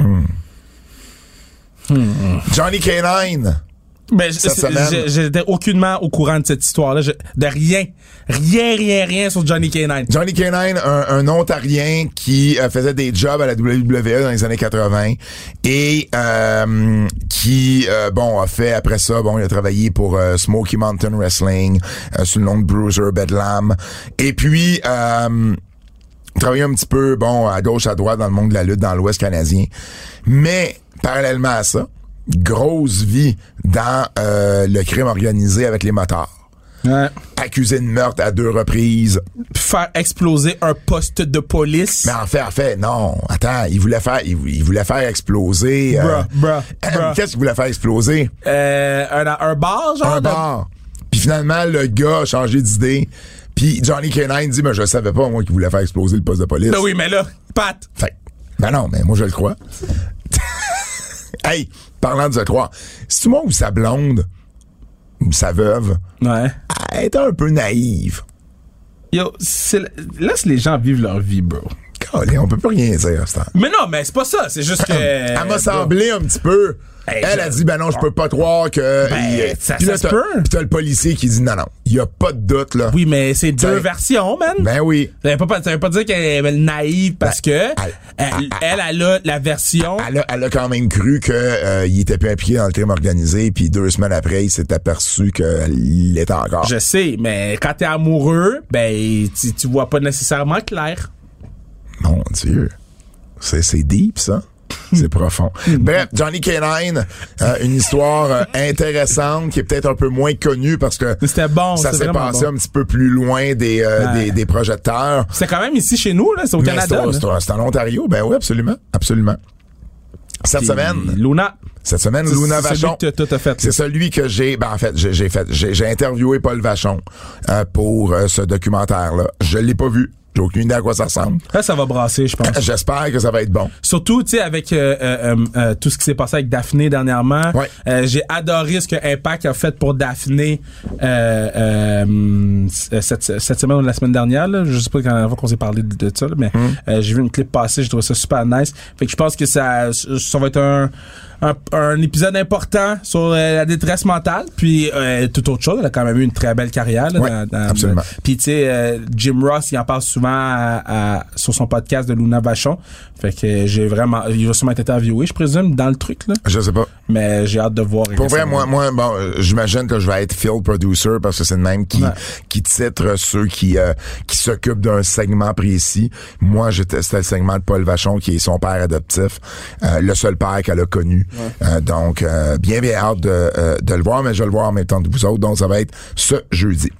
Johnny K neuf. Ben, Cette c'est- semaine. j'ai- j'étais aucunement au courant de cette histoire-là. Je- de rien. Rien, rien, rien sur Johnny K neuf. Johnny K neuf, un, un Ontarien qui euh, faisait des jobs à la W W E dans les années quatre-vingts et euh, qui, euh, bon, a fait après ça, bon, il a travaillé pour euh, Smoky Mountain Wrestling euh, sous le nom de Bruiser Bedlam. Et puis, euh, travaillé un petit peu, bon, à gauche, à droite dans le monde de la lutte dans l'Ouest canadien. Mais, parallèlement à ça, grosse vie dans euh, le crime organisé avec les motards. Ouais. Accusé de meurtre à deux reprises. Faire exploser un poste de police. Mais en fait, en fait, non. Attends, il voulait faire, il, il voulait faire exploser. Bruh, euh, bruh, euh, bruh. Qu'est-ce qu'il voulait faire exploser? Euh, un, un bar, genre? Un de- bar. Puis finalement, le gars a changé d'idée. Puis Johnny Canine dit, mais je savais pas, moi, qu'il voulait faire exploser le poste de police. Ben oui, mais là, Pat. Fait, ben non, mais moi, je le crois. Hey, parlant de se croire, c'est-tu moi ou sa blonde, ou sa veuve, Ouais. elle était un peu naïve. Yo, c'est, laisse les gens vivre leur vie, bro. Calé, on peut plus rien dire à ce temps. Mais non, mais c'est pas ça. C'est juste que. Elle m'a semblé un petit peu. Hey, elle je- a dit, ben non, je peux pas croire que. Ben, il- ça- Puis ça là, se t'as- peut. Puis t'as le policier qui dit, non, non, il y a pas de doute, là. Oui, mais c'est deux Ben- versions, man. Ben oui. Ça veut pas, ça veut pas dire qu'elle est naïve parce Ben, que elle- elle, elle, elle a la version. Elle a, elle a quand même cru que euh, il était plus impliqué dans le crime organisé, puis deux semaines après, il s'est aperçu qu'il l'était encore. Je sais, mais quand t'es amoureux, ben tu, tu vois pas nécessairement clair. Mon Dieu. C'est, c'est deep, ça. C'est profond. Bref, Johnny Canine, euh, une histoire euh, intéressante qui est peut-être un peu moins connue parce que Mais c'était bon, ça c'était s'est vraiment passé bon. un petit peu plus loin des, euh, Ouais. des, des projecteurs. C'est quand même ici chez nous, là, c'est au Mais Canada. c'est, là. c'est, c'est en Ontario. Ben oui, absolument. Absolument. Cette Puis semaine, Luna. cette semaine, C'est- Luna c'est celui Vachon. que t'as- t'as fait. C'est celui que j'ai, ben en fait, j'ai, j'ai fait, j'ai, j'ai interviewé Paul Vachon euh, pour euh, ce documentaire-là. Je l'ai pas vu. J'ai aucune idée à quoi ça ressemble. Là, ça va brasser, je pense. J'espère que ça va être bon. Surtout, tu sais, avec euh, euh, euh, tout ce qui s'est passé avec Daphné dernièrement. Ouais. Euh, j'ai adoré ce que Impact a fait pour Daphné euh, euh, cette, cette semaine ou la semaine dernière. Là. Je sais pas quand la fois qu'on s'est parlé de, de ça, là, mais euh, j'ai vu une clip passer, j'ai trouvé ça super nice. Fait que je pense que ça, ça va être un, un, un épisode important sur euh, la détresse mentale. Puis euh, tout autre chose, elle a quand même eu une très belle carrière. Là, Ouais, dans, dans- absolument. Puis tu sais, euh, Jim Ross, il en parle souvent à, à, sur son podcast de Luna Vachon. Fait que j'ai vraiment, il va sûrement être interviewé, je présume, dans le truc là. Je sais pas. Mais j'ai hâte de voir. Pour vrai, moi, moi, bon, euh, j'imagine que je vais être field producer parce que c'est le même qui, Ouais. qui titre ceux qui, euh, qui s'occupent d'un segment précis. Moi, j'étais, c'était le segment de Paul Vachon qui est son père adoptif, euh, le seul père qu'elle a connu. Euh, donc, euh, bien, bien hâte de, euh, de le voir, mais je vais le voir en même temps que vous autres. Donc, ça va être ce jeudi.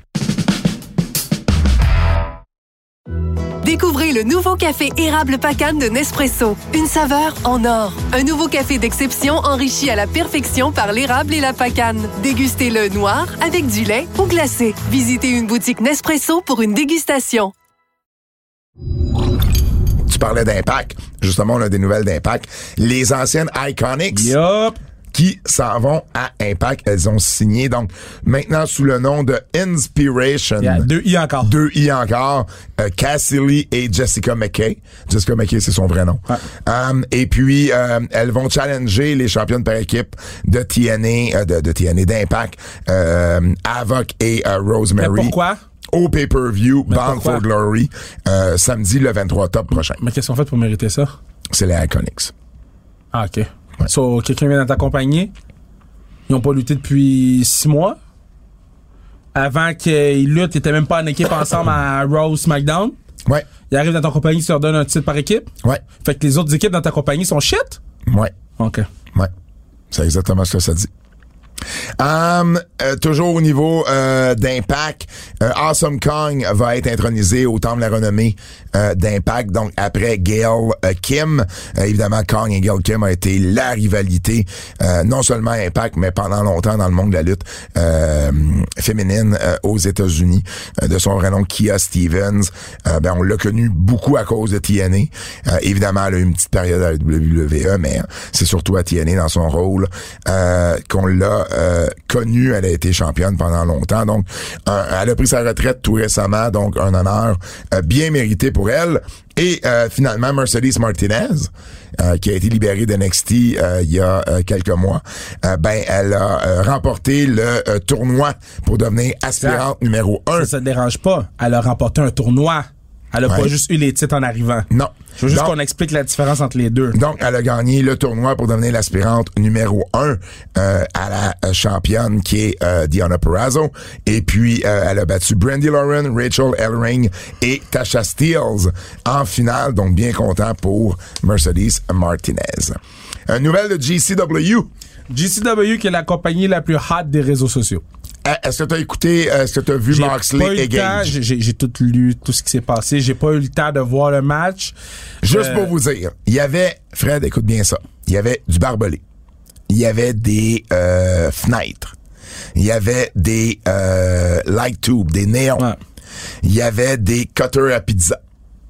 Découvrez le nouveau café érable Pacane de Nespresso. Une saveur en or. Un nouveau café d'exception enrichi à la perfection par l'érable et la pacane. Dégustez-le noir, avec du lait ou glacé. Visitez une boutique Nespresso pour une dégustation. Tu parlais d'Impact. Justement, on a des nouvelles d'Impact. Les anciennes Iconics. Yup. Qui s'en vont à Impact. Elles ont signé, donc, maintenant sous le nom de Inspiration. Il y a deux I encore. Deux I encore. Euh, Cassie Lee et Jessica McKay. Jessica McKay, c'est son vrai nom. Ouais. Um, et puis, euh, elles vont challenger les championnes par équipe de T N A, euh, de, de T N A, d'Impact, euh, Avoc et euh, Rosemary. Mais pourquoi? Au pay-per-view, Mais Bound pourquoi? for Glory, euh, samedi le vingt-trois octobre prochain. Mais qu'est-ce qu'on fait pour mériter ça? C'est les Iconics. Ah, ok. So, quelqu'un vient dans t'accompagner. Ils ont pas lutté depuis six mois. Avant qu'ils luttent, ils étaient même pas en équipe ensemble à Raw ou SmackDown. Ouais, Ils arrivent dans ta compagnie, tu leur donnes un titre par équipe. ouais, Fait que les autres équipes dans ta compagnie sont shit. ouais, Ok. ouais. C'est exactement ce que ça dit. Um, euh, toujours au niveau euh, d'Impact, euh, Awesome Kong va être intronisé au Temple de la Renommée euh, d'Impact. Donc après Gail euh, Kim, euh, évidemment Kong et Gail Kim a été la rivalité euh, non seulement Impact, mais pendant longtemps dans le monde de la lutte euh, féminine euh, aux États-Unis. Euh, de son vrai nom Kia Stevens, euh, ben on l'a connu beaucoup à cause de T N A. Euh, évidemment, elle a eu une petite période à la W W E, mais euh, c'est surtout à T N A dans son rôle euh, qu'on l'a Euh, connue. Elle a été championne pendant longtemps. Donc, euh, elle a pris sa retraite tout récemment. Donc, un honneur euh, bien mérité pour elle. Et euh, finalement, Mercedes Martinez, euh, qui a été libérée d'N X T euh, il y a euh, quelques mois, euh, ben elle a euh, remporté le euh, tournoi pour devenir aspirante numéro un. Ça, ça te dérange pas. Elle a remporté un tournoi. Elle a Ouais. pas juste eu les titres en arrivant. Non. Je veux juste Donc, qu'on explique la différence entre les deux. Donc, elle a gagné le tournoi pour devenir l'aspirante numéro un euh, à la euh, championne qui est euh, Deonna Purrazzo. Et puis, euh, elle a battu Brandy Lauren, Rachel Ellering et Tasha Steelz en finale. Donc, bien content pour Mercedes Martinez. Une nouvelle de G C W. G C W qui est la compagnie la plus hot des réseaux sociaux. Est-ce que tu as écouté, est-ce que tu as vu J'ai Moxley pas eu et le temps, Gage? J'ai, j'ai, j'ai tout lu, tout ce qui s'est passé. J'ai pas eu le temps de voir le match. Juste Euh, pour vous dire, il y avait, Fred, écoute bien ça, il y avait du barbelé, il y avait des euh, fenêtres, il y avait des euh, light tubes, des néons, Ouais. il y avait des cutters à pizza.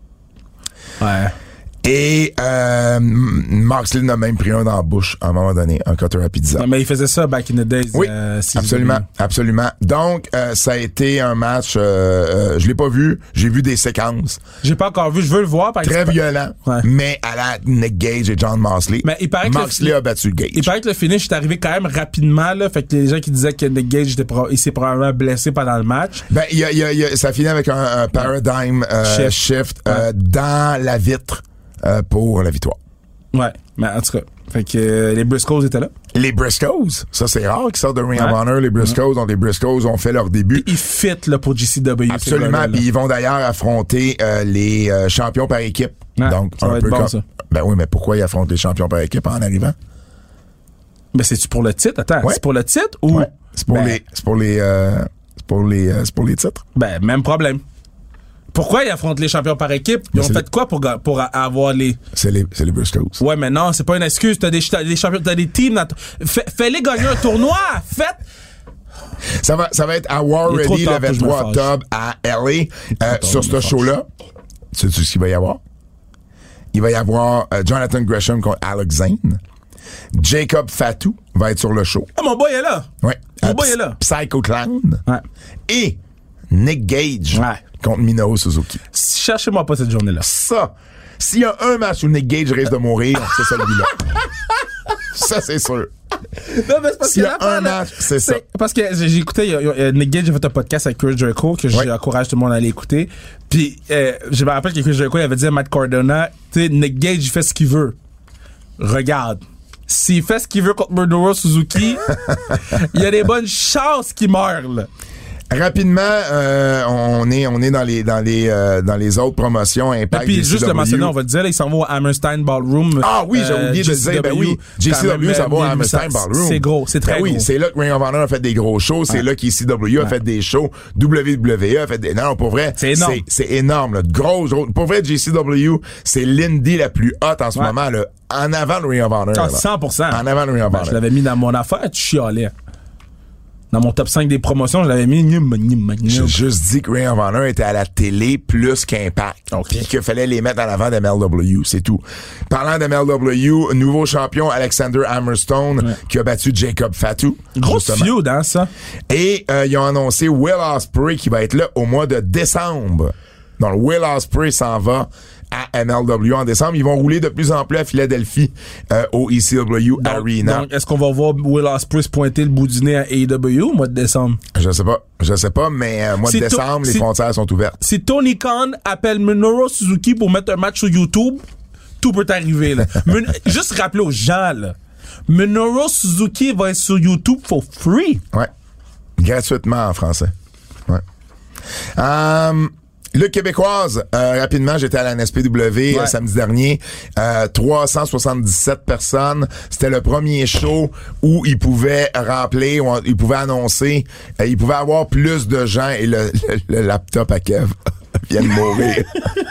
Ouais. Et euh, Moxley en a même pris un dans la bouche à un moment donné, un cutter à pizza. Non, mais il faisait ça back in the days. Oui, euh, C W. absolument, absolument. Donc, euh, ça a été un match, euh, euh, je l'ai pas vu, j'ai vu des séquences. J'ai pas encore vu, je veux le voir. Par Très exemple. violent, Ouais. mais à la Nick Gage et John Moxley. Mais il paraît que Moxley le- a battu Gage. Il paraît que le finish est arrivé quand même rapidement, là. Fait que les gens qui disaient que Nick Gage était pro- il s'est probablement blessé pendant le match. Ben, il y a, il y a, il y a- ça finit avec un, un paradigm euh, Shift. shift, euh, Ouais. dans la vitre euh, pour la victoire. Ouais. Mais en tout cas. Fait que euh, les Briscoes étaient là. Les Briscoes, ça c'est rare qu'ils sortent de Ring of Ouais. Honor. Les Briscoes, donc les Briscoes ont fait leur début. Ils fit, là, pour G C W. ces Absolument. gars-là, là. Puis ils vont d'ailleurs affronter euh, les euh, champions par équipe. Ouais, Donc, ça un va peu être bon, comme. ça. Ben oui, mais pourquoi ils affrontent les champions par équipe en arrivant? Ben, c'est-tu pour le titre? Attends, Ouais. c'est pour le titre ou? Ouais. C'est pour Ben, les. C'est pour les. euh, c'est pour les. euh, c'est pour les titres. Ben, même problème. Pourquoi ils affrontent les champions par équipe? Ils Mais ont c'est fait les- quoi pour, ga- pour a- avoir les... C'est les, c'est les Briscoes. Ouais, mais non, c'est pas une excuse. T'as des, t'as des champions, t'as des teams dans ton- Fais- Fais-les gagner un tournoi! Faites! Ça va, ça va être à War Il est trop Ready le tard que je me vingt-trois fâche. octobre à L A. Euh, tard, sur je ce me show-là, sais-tu ce qu'il va y avoir? Il va y avoir euh, Jonathan Gresham contre Alex Zane. Jacob Fatu va être sur le show. Ah, mon boy est là! Ouais. Mon Euh, boy Psy- est là. Psycho Clown. Ouais. Et Nick Gage Ouais. contre Minoru Suzuki. Cherchez-moi pas cette journée-là. Ça, s'il y a un match où Nick Gage risque de mourir, c'est celui-là. Ça, c'est sûr. Non, mais c'est parce S'il y que a l'affaire, un là, match, c'est ça. Parce que j'ai j'ai écouté, il y a- il y a Nick Gage a fait un podcast avec Chris Jericho que Ouais. j'encourage tout le monde à aller écouter. Puis, euh, je me rappelle que Chris Jericho il avait dit à Matt Cardona, tu sais, Nick Gage, il fait ce qu'il veut. Regarde. S'il fait ce qu'il veut contre Minoru Suzuki, il y a des bonnes chances qu'il meure, là. Rapidement, euh, on est on est dans les dans les euh, dans les autres promotions Et Impact. puis, J C juste le W. mentionner, on va le dire, là, il s'en va au Hammerstein Ballroom. Ah oui, j'ai Euh, oublié de le dire. Ben oui, J C W, ça va à Hammerstein Ballroom. C'est gros, c'est très ben oui, gros. c'est là que Ring of Honor a fait des gros shows. C'est Ouais. là qu'E C W a fait des shows. W W E a fait des... Non, pour vrai, C'est énorme. C'est, c'est énorme. Là. Gros, gros. Pour vrai, J C W, c'est l'indie la plus haute en ce Ouais. moment. Là. En avant de Ring of Honor. Ah, là. cent pour cent. En avant de Ring of Ben, Honor. je l'avais mis dans mon affaire, tu chialais. Dans mon top cinq des promotions, je l'avais mis. Gnum, gnum, gnum. J'ai juste dit que Ring of Honor était à la télé plus qu'Impact. OK. Puis qu'il fallait les mettre en avant d'M L W, c'est tout. Parlant d'M L W, nouveau champion Alexander Hammerstone Ouais. qui a battu Jacob Fatu. Grosse justement. feud, hein, ça? Et euh, ils ont annoncé Will Ospreay qui va être là au mois de décembre. Donc Will Ospreay s'en va à M L W en décembre. Ils vont rouler de plus en plus à Philadelphie euh, au E C W Donc, Arena. donc, est-ce qu'on va voir Will Ospreay se pointer le bout du nez à A E W au mois de décembre? Je sais pas, je sais pas, mais euh, mois de C'est to- décembre, les c'est- frontières sont ouvertes. Si Tony Khan appelle Minoru Suzuki pour mettre un match sur YouTube, tout peut arriver, là. Min- Juste rappeler aux gens, là. Minoru Suzuki va être sur YouTube for free. Ouais. Gratuitement en français. Ouais. Um, le Québécoise, euh, rapidement, j'étais à la N S P W Ouais. euh, samedi dernier. Euh, trois cent soixante-dix-sept personnes. C'était le premier show où ils pouvaient remplir, ou ils pouvaient annoncer, euh, ils pouvaient avoir plus de gens et le, le, le laptop à Kev vient de mourir.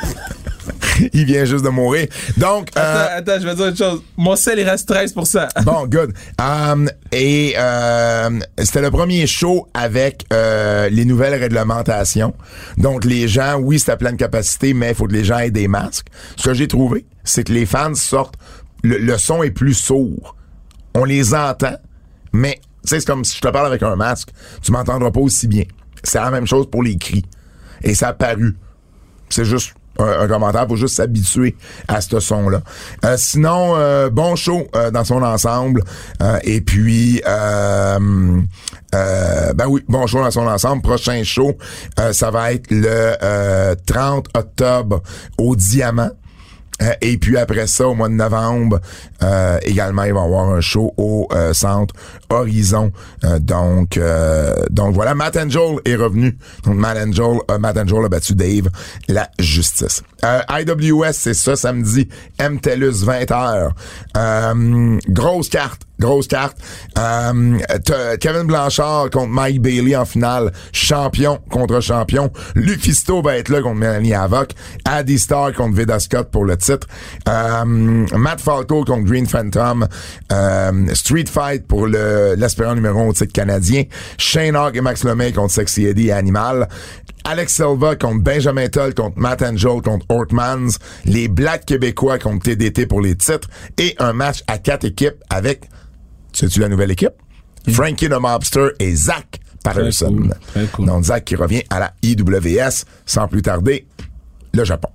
Il vient juste de mourir. Donc, euh, Attends, attends, je vais dire une chose. Mon sel, il reste treize pour cent. Bon, good. Um, et euh, c'était le premier show avec euh, les nouvelles réglementations. Donc, les gens, oui, c'est à pleine capacité, mais il faut que les gens aient des masques. Ce que j'ai trouvé, c'est que les fans sortent... Le, le son est plus sourd. On les entend, mais tu sais, c'est comme si je te parle avec un masque. Tu m'entendras pas aussi bien. C'est la même chose pour les cris. Et ça a paru. C'est juste... Un, un commentaire, faut juste s'habituer à ce son-là. Euh, sinon, euh, bon show euh, dans son ensemble. Euh, et puis, euh, euh, ben oui, bon show dans son ensemble. Prochain show, euh, ça va être le euh, trente octobre au Diamant. Euh, et puis après ça, au mois de novembre, euh, également, il va y avoir un show au euh, Centre Horizon. Euh, donc, euh, donc voilà, Matt Angel est revenu. Donc Matt Angel, euh, Matt Angel a battu Dave, la justice. Euh, I W S, c'est ça, samedi, M T E L U S, vingt heures. Euh, grosse carte. Grosse carte. Euh, Kevin Blanchard contre Mike Bailey en finale. Champion contre champion. Lufisto va être là contre Melanie Havoc. Addy Starr contre Veda Scott pour le titre. Euh, Matt Falco contre Green Phantom. Euh, Street Fight pour le, l'aspirant numéro un au titre canadien. Shane Hawk et Max Lemay contre Sexy Eddie et Animal. Alex Silva contre Benjamin Toll contre Matt Angel contre Ortmans. Les Blacks québécois contre T D T pour les titres. Et un match à quatre équipes avec... C'est-tu la nouvelle équipe? Mm. Frankie the Mobster et Zach Patterson. Très cool. Très cool. Donc, Zach qui revient à la I W S sans plus tarder, le Japon.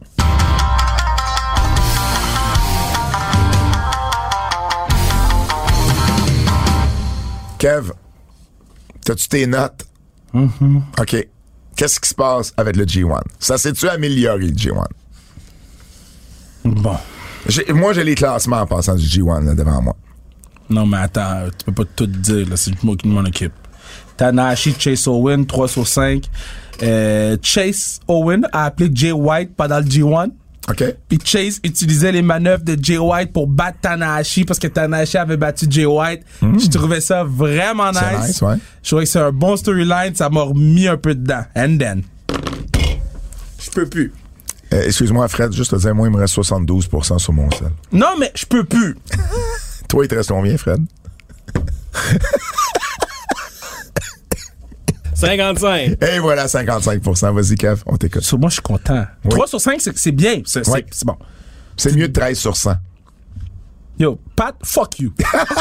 Kev, t'as-tu tes notes? Mm-hmm. OK. Qu'est-ce qui se passe avec le G un? Ça s'est-tu amélioré, le G un? Bon. J'ai, moi, j'ai les classements en passant du G un là, devant moi. Non, mais attends, tu peux pas tout dire, là. C'est moi qui m'en occupe. Tanahashi, Chase Owen, trois sur cinq. Euh, Chase Owen a appelé Jay White pendant le G un. OK. Puis Chase utilisait les manœuvres de Jay White pour battre Tanahashi parce que Tanahashi avait battu Jay White. Mm. Je trouvais ça vraiment nice. C'est nice, ouais. Je trouvais que c'est un bon storyline. Ça m'a remis un peu dedans. And then. Je peux plus. Euh, excuse-moi, Fred, juste te dire, moi, il me reste soixante-douze pour cent sur mon sel. Non, mais je peux plus. Toi, il te reste combien, Fred? cinquante-cinq. Et voilà, cinquante-cinq pour cent. Vas-y, Kev, on t'écoute. Sur moi, je suis content. Oui. trois sur cinq, c'est, c'est bien. C'est, Oui. c'est, c'est bon. C'est mieux de treize sur cent. Yo, Pat, fuck you.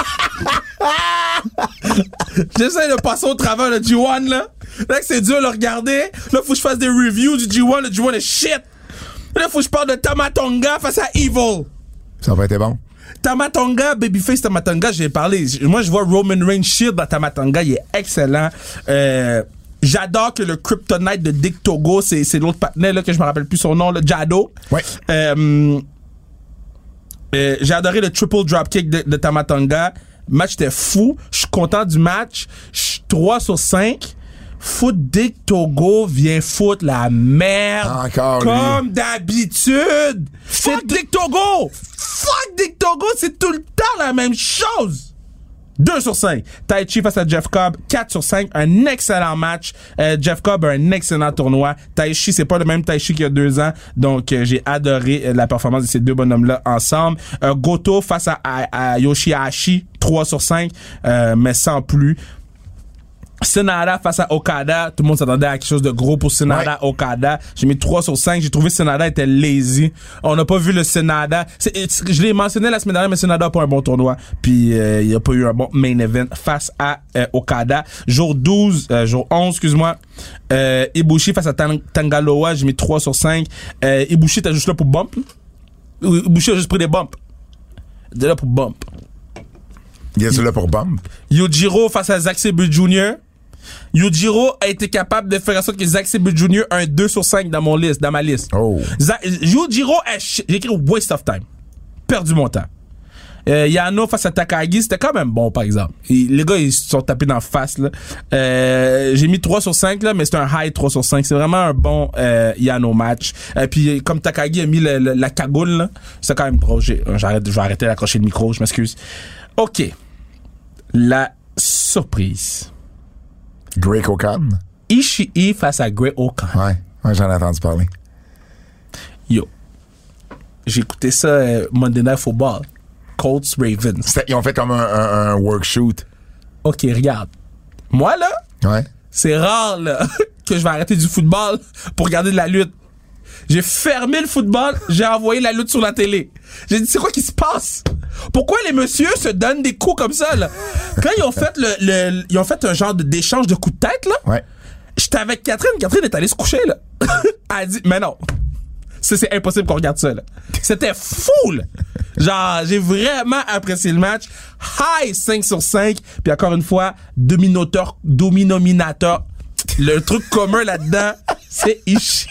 J'essaie de passer au travers le G un, là. Là, que c'est dur de le regarder. Là, faut que je fasse des reviews du G un. Le G un est shit. Là, faut que je parle de Tamatonga face à Evil. Ça va être bon. Tamatonga, Babyface Tamatonga, j'ai parlé. Moi, je vois Roman Reigns Shield dans Tamatonga. Il est excellent. Euh... J'adore que le Kryptonite de Dick Togo, c'est, c'est l'autre partenaire là, que je me rappelle plus son nom, le Jado. Ouais. Euh, euh, j'ai adoré le triple dropkick de, de Tamatonga. Le match était fou. Je suis content du match. trois sur cinq. Foot Dick Togo vient foutre la merde. Encore comme lui. d'habitude. Fuck Dick Togo. Fuck Dick Togo. C'est tout le temps la même chose. deux sur cinq. Taichi face à Jeff Cobb, quatre sur cinq. Un excellent match. Euh, Jeff Cobb a un excellent tournoi. Taichi, c'est pas le même Taichi qu'il y a deux ans. Donc, euh, j'ai adoré euh, la performance de ces deux bonhommes-là ensemble. Euh, Goto face à, à, à Yoshihashi, trois sur cinq. Euh, mais sans plus. Senada face à Okada, tout le monde s'attendait à quelque chose de gros pour Senada, ouais. Okada. J'ai mis trois sur cinq. J'ai trouvé Senada était lazy. On n'a pas vu le Senada. C'est, je l'ai mentionné la semaine dernière, mais Senada n'a pas un bon tournoi. Puis euh, il n'y a pas eu un bon main event face à euh, Okada. Jour douze, euh, jour onze, excuse-moi. Euh, Ibushi face à Tang- Tangaloa, j'ai mis trois sur cinq. Euh, Ibushi était juste là pour bump. Ibushi a juste pris des bumps. Il est là pour bump. Il est là pour bump. Yujiro face à Zack Sabre junior Yujiro a été capable de faire en sorte que Zack Sabre junior a un deux sur cinq dans mon liste, dans ma liste. Oh. Zach, Yujiro a ch- j'ai écrit waste of time. Perdu mon temps. Euh, Yano face à Takagi, c'était quand même bon, par exemple. Et les gars, ils se sont tapés dans la face, là. Euh, j'ai mis trois sur cinq, là, mais c'est un high trois sur cinq. C'est vraiment un bon, euh, Yano match. Et puis, comme Takagi a mis le, le, la cagoule, là, c'est quand même drôle. J'ai, j'arrête, je vais arrêter d'accrocher le micro, je m'excuse. OK. La surprise. Great Okan. Ishii face à Great Okan. Ouais, ouais, j'en ai entendu parler. Yo. J'ai écouté ça, euh, Monday Night Football. Colts Ravens. C'était, ils ont fait comme un, un, un workshoot. OK, regarde. Moi, là, Ouais. c'est rare, là, que je vais arrêter du football pour regarder de la lutte. J'ai fermé le football, j'ai envoyé la lutte sur la télé. J'ai dit, c'est quoi qui se passe? Pourquoi les messieurs se donnent des coups comme ça, là? Quand ils ont fait le, le ils ont fait un genre de, d'échange de coups de tête, là. Ouais. J'étais avec Catherine. Catherine est allée se coucher, là. Elle a dit, mais non. Ça, c'est impossible qu'on regarde ça, là. C'était fou, là. Genre, j'ai vraiment apprécié le match. High cinq sur cinq. Puis encore une fois, dominateur, dominominateur. Le truc commun là-dedans, c'est Ishii.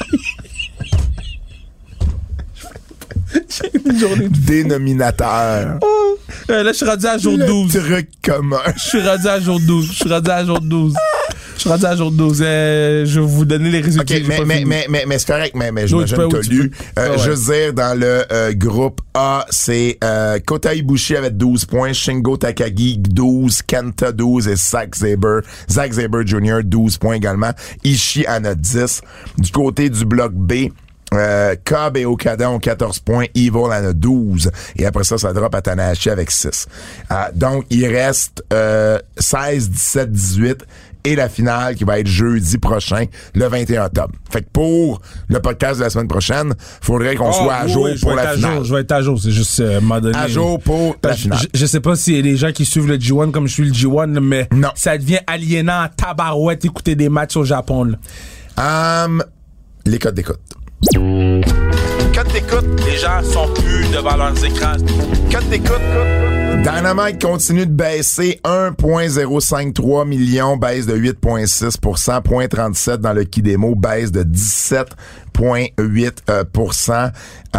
J'ai une journée de... Dénominateur. Oh. Euh, là, je suis rendu à jour Le douze. truc commun. Je suis rendu à jour douze. Je suis rendu à jour douze. Je suis rendu à jour douze. Euh, je vais vous donner les résultats. OK, mais, mais, mais, mais, mais c'est correct, mais, mais j'imagine que t'as lu. Euh, oh, ouais. Juste dire, dans le euh, groupe A, c'est euh, Kota Ibushi avec douze points, Shingo Takagi douze, Kenta douze et Zack Sabre, Zack Sabre junior douze points également. Ishii en a dix. Du côté du bloc B, Euh, Cobb et Okada ont quatorze points, Evil en a douze, et après ça, ça drop à Tanahashi avec six. Euh, donc, il reste euh, seize, dix-sept, dix-huit, et la finale qui va être jeudi prochain, le vingt et un octobre. Fait que pour le podcast de la semaine prochaine, faudrait qu'on oh, soit à jour oui, pour la finale. Jour, je vais être à jour, c'est juste euh, m'a donné. À jour pour la finale. Je, je sais pas si y a des gens qui suivent le G un comme je suis le G un, mais non. Ça devient aliénant à tabarouette écouter des matchs au Japon. Là. Um, les codes d'écoute. Cote d'écoute. Les gens sont plus devant leurs écrans. Cote d'écoute. Dynamite continue de baisser un virgule zéro cinquante-trois millions, baisse de huit virgule six pour cent, zéro virgule trente-sept dans le Kidemo, baisse de dix-sept virgule huit pour cent.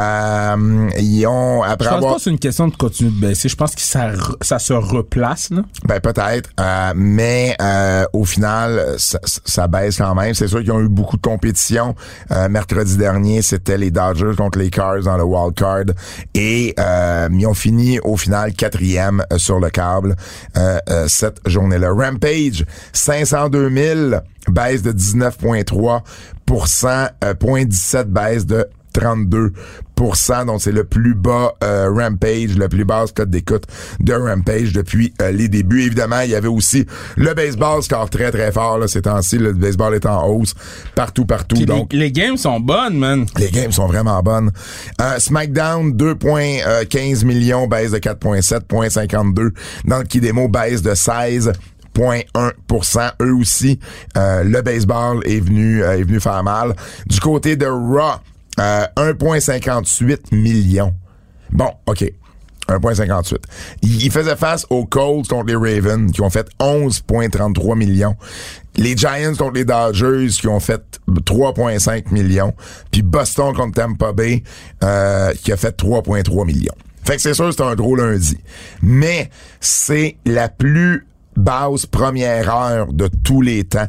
Euh, ils ont, après je pense avoir... pas que c'est une question de continuer de baisser. Je pense que ça, ça se replace, là. Ben, peut-être. Euh, mais, euh, au final, ça, ça baisse quand même. C'est sûr qu'ils ont eu beaucoup de compétition. Euh, mercredi dernier, c'était les Dodgers contre les Cards dans le wild card. Et, euh, ils ont fini, au final, quatrième euh, sur le câble, euh, euh, cette journée-là. Rampage, cinq cent deux mille, baisse de dix-neuf virgule trois pour cent, euh, zéro virgule dix-sept, baisse de trente-deux pour cent, donc c'est le plus bas euh, Rampage, le plus basse cote d'écoute de Rampage depuis euh, les débuts. Évidemment, il y avait aussi le baseball, score très très fort là, ces temps-ci. Le baseball est en hausse partout, partout. Puis donc les, les games sont bonnes, man. Les games sont vraiment bonnes. Euh, SmackDown, deux virgule quinze millions, baisse de quatre virgule sept, zéro virgule cinquante-deux. Dans le Kidemo, baisse de seize virgule un pour cent. Eux aussi, euh, le baseball est venu euh, est venu faire mal. Du côté de Raw, euh, un virgule cinquante-huit millions. Bon, OK. un virgule cinquante-huit. Il, il faisait face aux Colts contre les Ravens, qui ont fait onze virgule trente-trois millions. Les Giants contre les Dodgers, qui ont fait trois virgule cinq millions. Puis Boston contre Tampa Bay, euh, qui a fait trois virgule trois millions. Fait que c'est sûr, c'est un gros lundi. Mais c'est la plus basse première heure de tous les temps.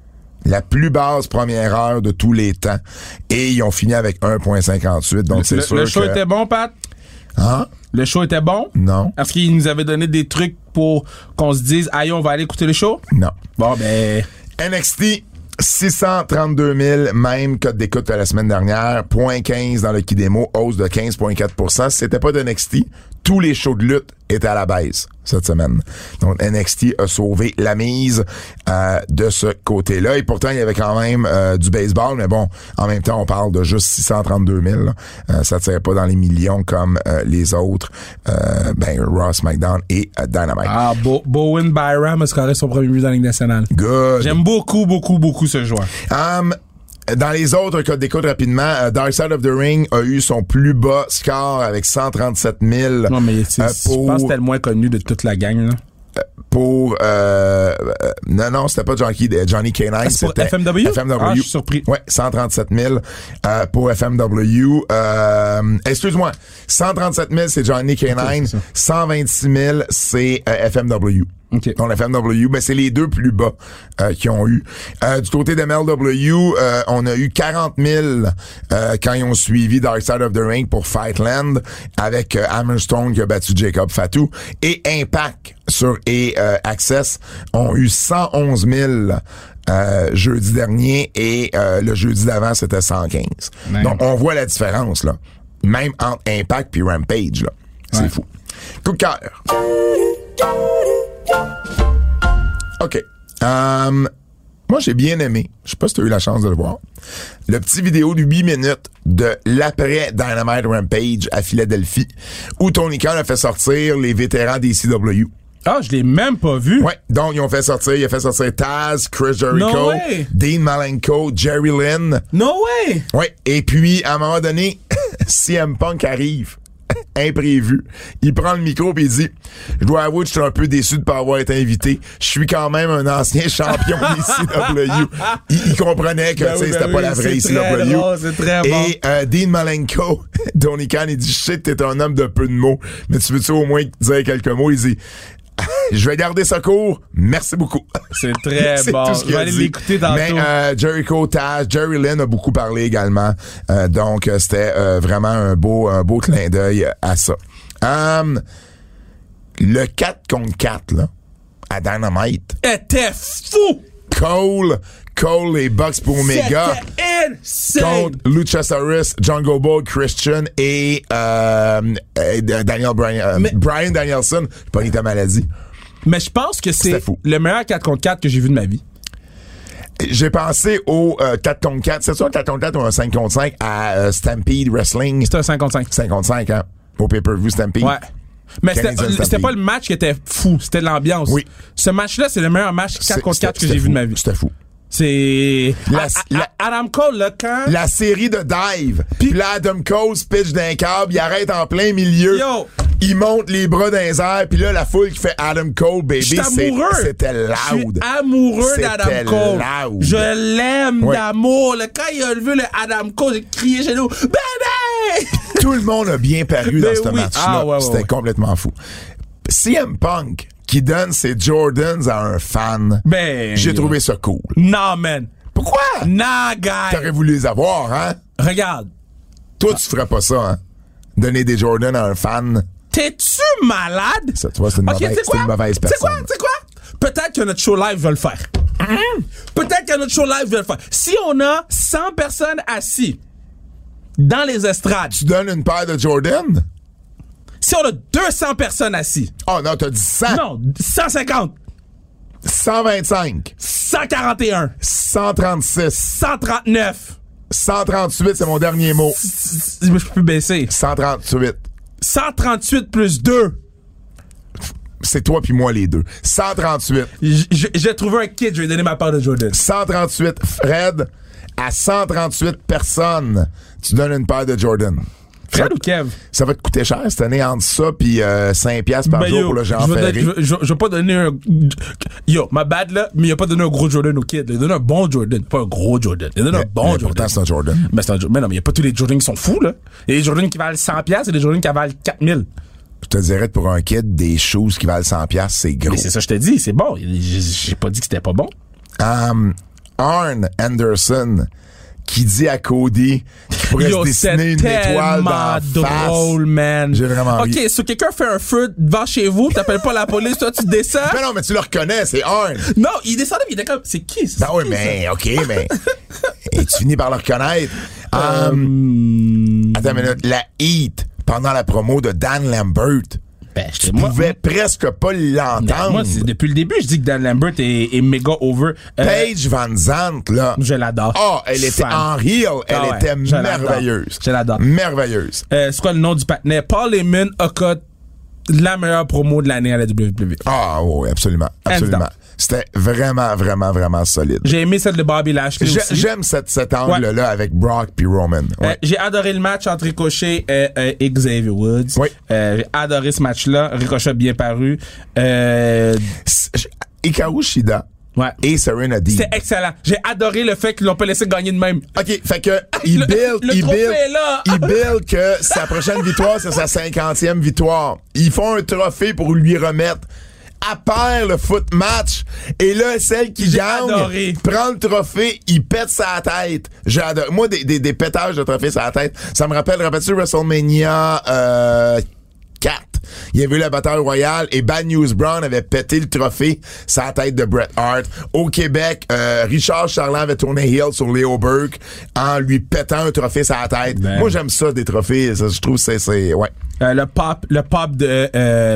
La plus basse première heure de tous les temps. Et ils ont fini avec un virgule cinquante-huit. Donc, c'est le, sûr le show que... était bon, Pat? Hein? Le show était bon? Non. Est-ce qu'il nous avait donné des trucs pour qu'on se dise, aïe, on va aller écouter le show? Non. Bon, ben... N X T, six cent trente-deux mille, même cote d'écoute que la semaine dernière, zéro virgule quinze dans le Kidemo, hausse de quinze virgule quatre pour cent. Si c'était pas de N X T, tous les shows de lutte étaient à la baisse cette semaine. Donc, N X T a sauvé la mise euh, de ce côté-là. Et pourtant, il y avait quand même euh, du baseball, mais bon, en même temps, on parle de juste six cent trente-deux mille. Euh, ça ne tire pas dans les millions comme euh, les autres. Euh, ben, Raw, SmackDown et euh, Dynamite. Ah, Bo- Bowen Byram a scoré son premier but dans la Ligue nationale. Good. J'aime beaucoup, beaucoup, beaucoup ce joueur. Um, Dans les autres codes d'écoute rapidement, uh, Dark Side of the Ring a eu son plus bas score avec cent trente-sept mille. Non, mais c'est, euh, pour, je pense que c'était le moins connu de toute la gang, là. Pour euh, euh, non non c'était pas Johnny Johnny K neuf, ah, c'est c'était F M W. F M W. Ah, je suis surpris. Ouais, cent trente-sept mille euh, pour F M W. Euh, excuse-moi, cent trente-sept mille c'est Johnny K neuf, okay, cent vingt-six mille c'est euh, F M W. Okay. Donc, F M W, ben, c'est les deux plus bas euh, qui ont eu. Euh, du côté de M L W, euh, on a eu quarante mille euh, quand ils ont suivi Dark Side of the Ring pour Fightland avec euh, Hammerstone qui a battu Jacob Fatu. Et Impact sur et euh, Access ont eu cent onze mille euh, jeudi dernier et euh, le jeudi d'avant, c'était cent quinze. Même. Donc, on voit la différence, là. Même entre Impact puis Rampage, là. C'est ouais. fou. Coup de cœur. OK. Um, moi, j'ai bien aimé. Je sais pas si tu as eu la chance de le voir. Le petit vidéo de huit minutes de l'après Dynamite Rampage à Philadelphie où Tony Khan a fait sortir les vétérans des C W. Ah, je l'ai même pas vu. Ouais, donc ils ont fait sortir, il a fait sortir Taz, Chris Jericho, no way. Dean Malenko, Jerry Lynn. No way! Ouais, et puis à un moment donné, C M Punk arrive. Imprévu. Il prend le micro et il dit « Je dois avouer que je suis un peu déçu de ne pas avoir été invité. Je suis quand même un ancien champion des C W. » il, il comprenait que ben oui, ben c'était oui, pas la vraie C W. Drôle, c'est très bon. Et euh, Dean Malenko, Tony Khan, il dit « Je sais que t'es un homme de peu de mots, mais tu veux-tu au moins dire quelques mots? » Il dit je vais garder ça court. Merci beaucoup. C'est très C'est bon. tout ce Je qu'il vais a aller dit. l'écouter tantôt. Mais euh, Jericho, Taz, Jerry Lynn a beaucoup parlé également. Euh, donc, euh, c'était euh, vraiment un beau, un beau clin d'œil à ça. Um, le quatre contre quatre, là, à Dynamite. Était fou! Cole, Cole, les Bucks pour Omega. C'était insane! Contre Luchasaurus, Jungle Boy, Christian et euh, euh, Daniel Bryan, euh, Mais- Bryan Danielson. J'ai pas eu ta maladie. Mais je pense que c'est C'était fou. le meilleur quatre contre quatre que j'ai vu de ma vie. J'ai pensé au euh, quatre contre quatre. C'est ça un quatre contre quatre ou un cinq contre cinq à euh, Stampede Wrestling? C'était un cinq contre cinq. cinq contre cinq, hein? Au pay-per-view Stampede. Ouais. Mais c'était, Canadian c'était Stampede. pas le match qui était fou, c'était l'ambiance. Oui. Ce match-là, c'est le meilleur match C'est- quatre contre quatre que c'était j'ai vu fou. de ma vie. C'était fou. C'est... La- A- a- la- Adam Cole, là, quand... La série de dive. Puis là, Adam Cole se pitch d'un câble, il arrête en plein milieu. Yo! Il monte les bras dans les airs, puis là, la foule qui fait Adam Cole, baby, Je suis c'est- amoureux. c'était Je suis loud. amoureux C'était d'Adam Cole. loud. Je l'aime Ouais. d'amour. Là, quand il a vu le Adam Cole, j'ai crié chez nous, Baby! Tout le monde a bien paru dans Ben ce oui. match-là. Ah, ouais, ouais, C'était ouais. complètement fou. C M Punk, qui donne ses Jordans à un fan, Ben... j'ai trouvé ça cool. Non, man. Pourquoi? Nah, guy. T'aurais voulu les avoir, hein? Regarde. Toi, tu ferais pas ça, hein? Donner des Jordans à un fan. T'es-tu malade? Ça, tu vois, c'est une, Ok, mauvaise, tu sais c'est quoi? une mauvaise Tu sais quoi? personne. Tu sais quoi? Peut-être que notre show live va le faire. Peut-être que notre show live va le faire. Si on a cent personnes assis dans les estrades, Tu donnes une paire de Jordan? si on a deux cents personnes assis, Oh non, t'as dit cent. non, cent cinquante, cent vingt-cinq. cent quarante et un, cent trente-six. cent trente-neuf, cent trente-huit, c'est mon dernier mot. je peux plus baisser, cent trente-huit. cent trente-huit plus deux. C'est toi puis moi les deux. cent trente-huit. J- j- J'ai trouvé un kit, je vais donner ma part de Jordan. cent trente-huit. Fred, à cent trente-huit personnes, tu donnes une paire de Jordan. Fred ou Kev? Ça va te coûter cher cette année entre ça puis euh, cinq piastres par Ben jour yo, pour le Jean je vais Ferré. donner- je, je- je vais pas donner un... Yo, ma bad là, mais il a pas donné un gros Jordan au kid. Il a donné un bon Jordan, pas un gros Jordan. Il a donné un Mais- bon mais Jordan. pourtant, c'est un Jordan. Mais c'est un Jo- mais non, mais il y a pas tous les Jordans qui sont fous, là. Il y a des Jordans qui valent cent piastres et des Jordans qui valent quatre mille. Je te dirais que pour un kid, des shoes qui valent cent piastres, c'est gros. Mais c'est ça, je te dis, c'est bon. J'ai j'ai pas dit que c'était pas bon. Um, Arn Anderson qui dit à Cody qu'il pourrait Yo, se dessiner c'est une étoile dans tellement la face. drôle, man. J'ai vraiment ri. OK, si quelqu'un fait un feu devant chez vous, t'appelles pas la police, toi, tu descends. Mais non, mais tu le reconnais, c'est Arn. Non, il descendait, il était comme, c'est qui, ça? Ben oui, C'est qui, mais ça? OK, mais... Et tu finis par le reconnaître. Um, Hum, attends une minute. La Heat, pendant la promo de Dan Lambert, ben, je tu te- moi, pouvais presque pas l'entendre. moi, c'est- depuis le début, je dis que Dan Lambert est, est méga over. Euh, Paige Van Zandt, là. je l'adore. Ah, elle Je suis était fan. en heel. Elle Ah ouais, était je l'adore. merveilleuse. Je l'adore. Merveilleuse. Euh, c'est quoi le nom du patinet? Paul Heyman a cut la meilleure promo de l'année à la W W E. Ah oui, absolument. Hands Absolument. down. C'était vraiment, vraiment, vraiment solide. J'ai aimé celle de Bobby Lashley J'ai- aussi. J'aime cette, cet angle-là avec Brock puis Roman. Euh, Ouais. j'ai adoré le match entre Ricochet et, euh, et Xavier Woods. Oui. Euh, j'ai adoré ce match-là. Ricochet a bien paru. Euh, C'est- j- Hikaru Shida ouais. et Serena Deeb. C'était excellent. J'ai adoré le fait qu'ils l'ont pas laissé gagner de même. OK, fait que il Le- build, le il trophée build, est là. il build que sa prochaine victoire, c'est sa cinquantième victoire. Ils font un trophée pour lui remettre. À part le foot match. Et là, celle qui J'ai gagne adoré. prend le trophée, il pète sa tête. J'adore. Moi, des, des, des pétages de trophée sur la tête, ça me rappelle, rappelles-tu WrestleMania euh, quatre? Il y avait eu la bataille royale et Bad News Brown avait pété le trophée sur la tête de Bret Hart. Au Québec, euh, Richard Charland avait tourné heel sur Leo Burke en lui pétant un trophée sur la tête. Ben. Moi, j'aime ça, des trophées. Ça, je trouve que c'est, c'est, ouais. Euh, le pop, le pop de euh,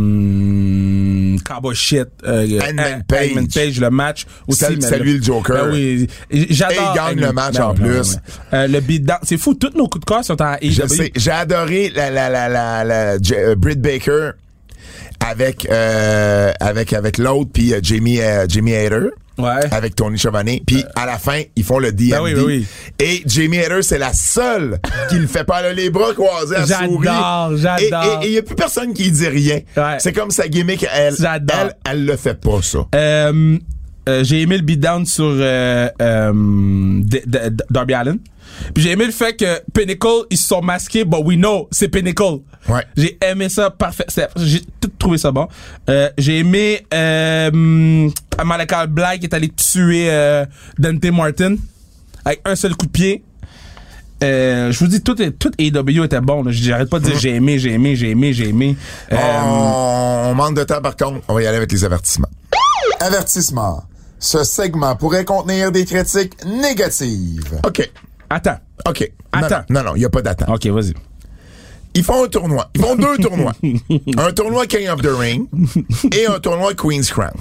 hum, Cowboy Shit, euh, Hangman Hang- Page. Hangman Page, le match aussi. Salut- mais salut le Joker. Ben oui, j'adore. Et il gagne Hangman- le match Ben en ouais, ben plus. ouais, ouais. Euh, le beatdown, c'est fou, tous nos coups de cœur sont en A E W. Je sais, j'ai adoré la la la la, la J- euh, Britt Baker avec euh, avec avec l'autre puis euh, Jamie euh, Jamie Hayter. Ouais. Avec Tony Schiavone. Puis à la fin, ils font le D M D. Ben oui, ben oui. Et Jamie Hayter, c'est la seule qui le fait pas. Elle a les bras croisés à J'adore, sourire. j'adore. Et il y a plus personne qui dit rien. Ouais. C'est comme sa gimmick. Elle, J'adore. elle, elle le fait pas, ça. Euh, euh, j'ai aimé le beatdown sur euh, euh, D- D- D- Darby Allin. Puis j'ai aimé le fait que Pinnacle, ils se sont masqués, but we know, c'est Pinnacle. Ouais. J'ai aimé ça, parfait. C'est, j'ai tout trouvé ça bon. Euh, j'ai aimé euh, Malachi Black qui est allé tuer euh, Dante Martin avec un seul coup de pied. Euh, je vous dis, tout, tout A E W était bon. Là. J'arrête pas de dire j'ai aimé, j'ai aimé, j'ai aimé, j'ai aimé. Euh, On, on manque de temps, par contre. On va y aller avec les avertissements. Avertissement. Ce segment pourrait contenir des critiques négatives. OK. Attends. OK. Attends. Non, non, il n'y a pas d'attente. OK, vas-y. Ils font un tournoi. Ils font deux tournois. Un tournoi King of the Ring et un tournoi Queen's Crown.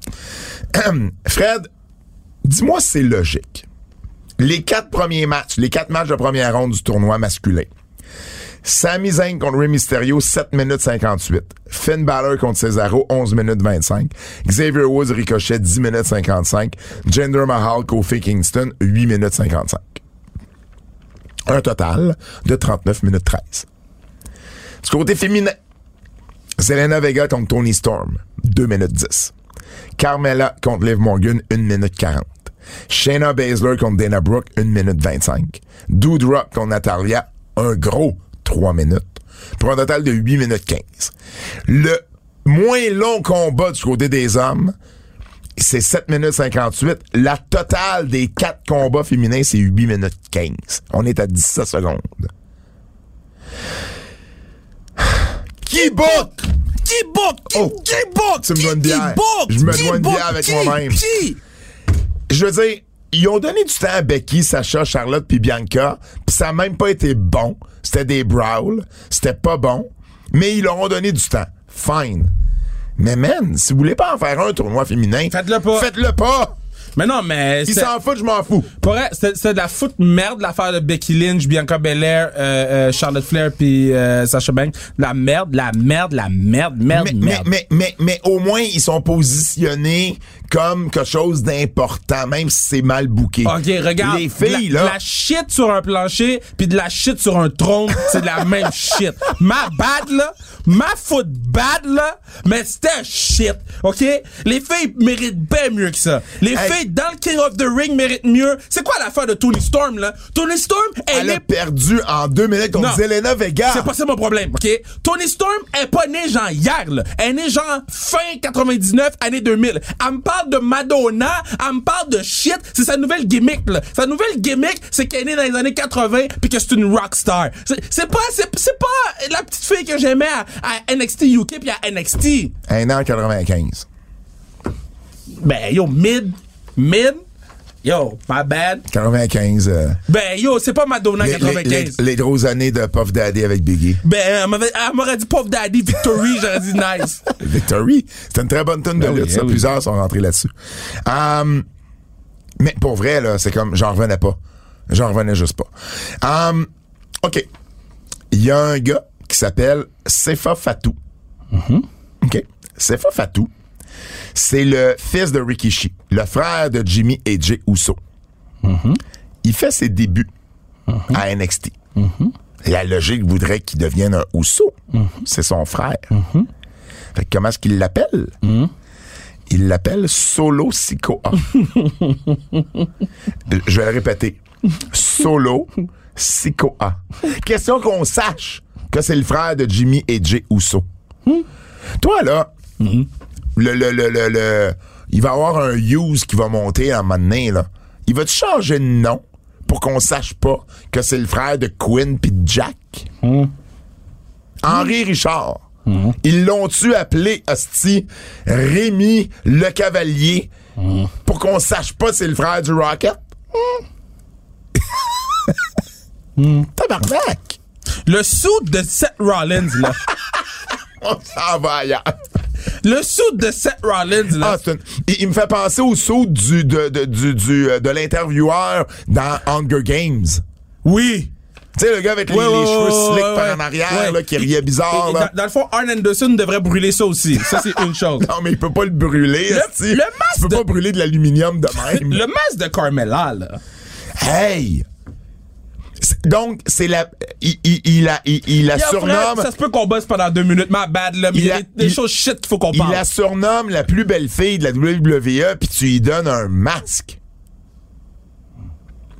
Fred, dis-moi si c'est logique. Les quatre premiers matchs, les quatre matchs de première ronde du tournoi masculin. Sami Zayn contre Rey Mysterio, sept minutes cinquante-huit. Finn Balor contre Cesaro, onze minutes vingt-cinq. Xavier Woods, Ricochet, dix minutes cinquante-cinq. Jinder Mahal, Kofi Kingston, huit minutes cinquante-cinq. Un total de trente-neuf minutes treize. Du côté féminin, Zelina Vega contre Toni Storm, deux minutes dix. Carmella contre Liv Morgan, une minute quarante. Shayna Baszler contre Dana Brooke, une minute vingt-cinq. Doudrop contre Natalia, un gros trois minutes. Pour un total de huit minutes quinze. Le moins long combat du côté des hommes, c'est sept minutes cinquante-huit. La totale des quatre combats féminins, c'est huit minutes quinze. On est à dix-sept secondes. Qui book? Qui book? Qui, Oh, qui book? tu me Qui- dois une qui bière. book? Je me Qui dois une book? bière avec Qui? moi-même. Qui? Je veux dire, ils ont donné du temps à Becky, Sacha, Charlotte puis Bianca, puis ça a même pas été bon. C'était des brawls, c'était pas bon, mais ils leur ont donné du temps. Fine. Mais man, si vous voulez pas en faire un tournoi féminin, Faites-le pas. Faites-le pas. Mais non, mais... Ils c'est- s'en foutent, je m'en fous. Pour vrai, c'était, c'était de la foute merde, l'affaire de Becky Lynch, Bianca Belair, euh, euh, Charlotte Flair puis euh, Sasha Banks. La merde, la merde, la merde, merde, Mais, mais, merde. mais, mais, mais au moins, ils sont positionnés comme quelque chose d'important, même si c'est mal booké. OK, regarde. Les filles, de la, là... de la shit sur un plancher puis de la shit sur un trône, c'est de la même shit. Ma bad, là, ma foot bad, là, mais c'était shit, OK? Les filles méritent bien mieux que ça. Les Hey. filles dans le King of the Ring méritent mieux. C'est quoi l'affaire de Toni Storm, là? Toni Storm, elle, Elle est a perdu en deux minutes contre Non. Zelina Vega. C'est pas ça mon problème, OK? Toni Storm est pas née genre hier, là. Elle est née genre fin quatre-vingt-dix-neuf, année deux mille. Elle me parle de Madonna, elle me parle de shit. C'est sa nouvelle gimmick, là. Sa nouvelle gimmick, c'est qu'elle est née dans les années quatre-vingts pis que c'est une rockstar. C'est, c'est pas, c'est, c'est pas la petite fille que j'aimais à, à N X T U K pis à N X T. Un an quatre-vingt-quinze. Ben, yo, mid, mid, yo, my bad. quatre-vingt-quinze. Euh, Ben, yo, c'est pas Madonna les, les, quatre-vingt-quinze. les, les grosses années de Puff Daddy avec Biggie. Ben, elle m'avait- elle m'aurait dit Puff Daddy Victory, j'aurais dit nice. Victory. C'était une très bonne tonne de Ben oui, lutte, ça. ben oui. Plusieurs sont rentrés là-dessus. Um, mais pour vrai, là, c'est comme, j'en revenais pas. J'en revenais juste pas. Um, OK. Il y a un gars qui s'appelle Sefa Fatou. Mm-hmm. OK. Sefa Fatou, c'est le fils de Rikishi, le frère de Jimmy et Jey Uso. Mm-hmm. Il fait ses débuts à N X T. La logique voudrait qu'il devienne un Uso. C'est son frère. Fait que comment est-ce qu'il l'appelle? Il l'appelle Solo Sikoa. Je vais le répéter. Solo Sikoa. Question qu'on sache que c'est le frère de Jimmy et Jey Uso. Toi, là, le, le, le, le, le- il va y avoir un use qui va monter à un moment donné, là. Il va-tu changer de nom pour qu'on sache pas que c'est le frère de Quinn pis de Jack? Henri Richard. Ils l'ont-tu appelé, hostie, Rémi Le Cavalier pour qu'on sache pas c'est le frère du Rocket? Tabarnak! Le suit de Seth Rollins, là. On s'en va ailleurs. Le suit de Seth Rollins, là. Ah, c'est une- il, il me fait penser au saut du, de, de, du, du, euh, de l'intervieweur dans Hunger Games. Oui. Tu sais, le gars avec les, Ouais, les ouais, cheveux ouais, slick ouais, par ouais. en arrière, Ouais. là, qui riait bizarre, Et- et là. Dans, dans le fond, Arn Anderson devrait brûler ça aussi. Ça, c'est une chose. Non, mais il peut pas le brûler, Le- esti. le masque Tu peux de- pas brûler de l'aluminium de même. Le masque de Carmella, là. Hey! C'est- Donc, c'est la... Il, il, il la, il, il la Yo, frère, surnomme... ça se peut qu'on bosse pendant deux minutes, ma bad, là. Mais il y a Il des, a- des il- choses shit qu'il faut qu'on Il parle. la surnomme la plus belle fille de la W W E, puis tu lui donnes un masque.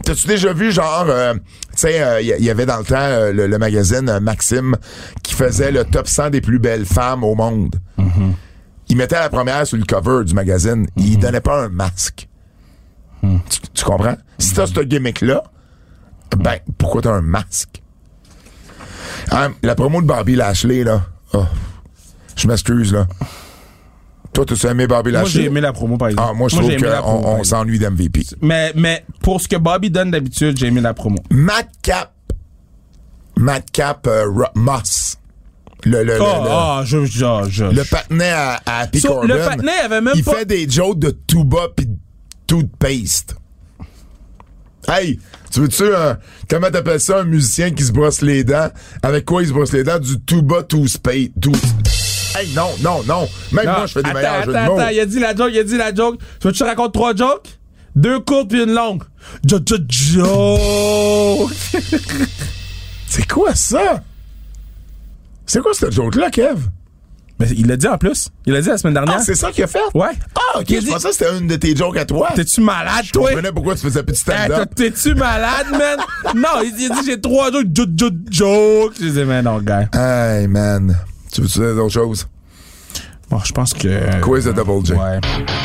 T'as-tu déjà vu, genre, euh, tu sais, il euh, y, y avait dans le temps euh, le, le magazine euh, Maxime qui faisait le top cent des plus belles femmes au monde. Mm-hmm. Il mettait la première sur le cover du magazine. Mm-hmm. Il donnait pas un masque. Mm. Tu, tu comprends? Si t'as ce gimmick-là, ben, pourquoi t'as un masque? Hein, la promo de Bobby Lashley, là, oh, je m'excuse, là. Toi, t'as-tu aimé Bobby Lashley? Moi, j'ai aimé la promo, par exemple. Ah, moi, je moi, trouve qu'on on s'ennuie d'M V P. Mais, mais, pour ce que Bobby donne d'habitude, j'ai aimé la promo. Madcap. Madcap euh, Moss. Le, le, oh, le, oh, je, je, je. Le patinet à, à Happy so, Corbin. Le patinet avait même il pas... fait des jokes de tuba pis de toothpaste. Hey, tu veux-tu, euh, comment t'appelles ça, un musicien qui se brosse les dents? Avec quoi il se brosse les dents? Du tuba toothpaste. Tooth... Hey, non, non, non. Même non, moi, je fais des attends, meilleurs attends, jeux de mots. Attends, il a dit la joke, il a dit la joke. Tu veux que je te raconte trois jokes? Deux courtes puis une longue. Joke, joke, joke. C'est quoi ça? C'est quoi cette joke-là, Kev? Mais il l'a dit en plus. Il l'a dit la semaine dernière. Ah, c'est ça qu'il a fait? Ouais. Ah, ok, je dit... pensais que c'était une de tes jokes à toi. T'es-tu malade, je toi? Je comprenais pourquoi tu faisais petit stand-up. Hey, t'es-tu malade, man? Non, il, il dit j'ai trois jokes, joke, joke, joke. Je disais, mais non, gars. Hey, man. Tu veux-tu dire d'autres choses? Bon, je pense que... Quiz de Double J. Ouais.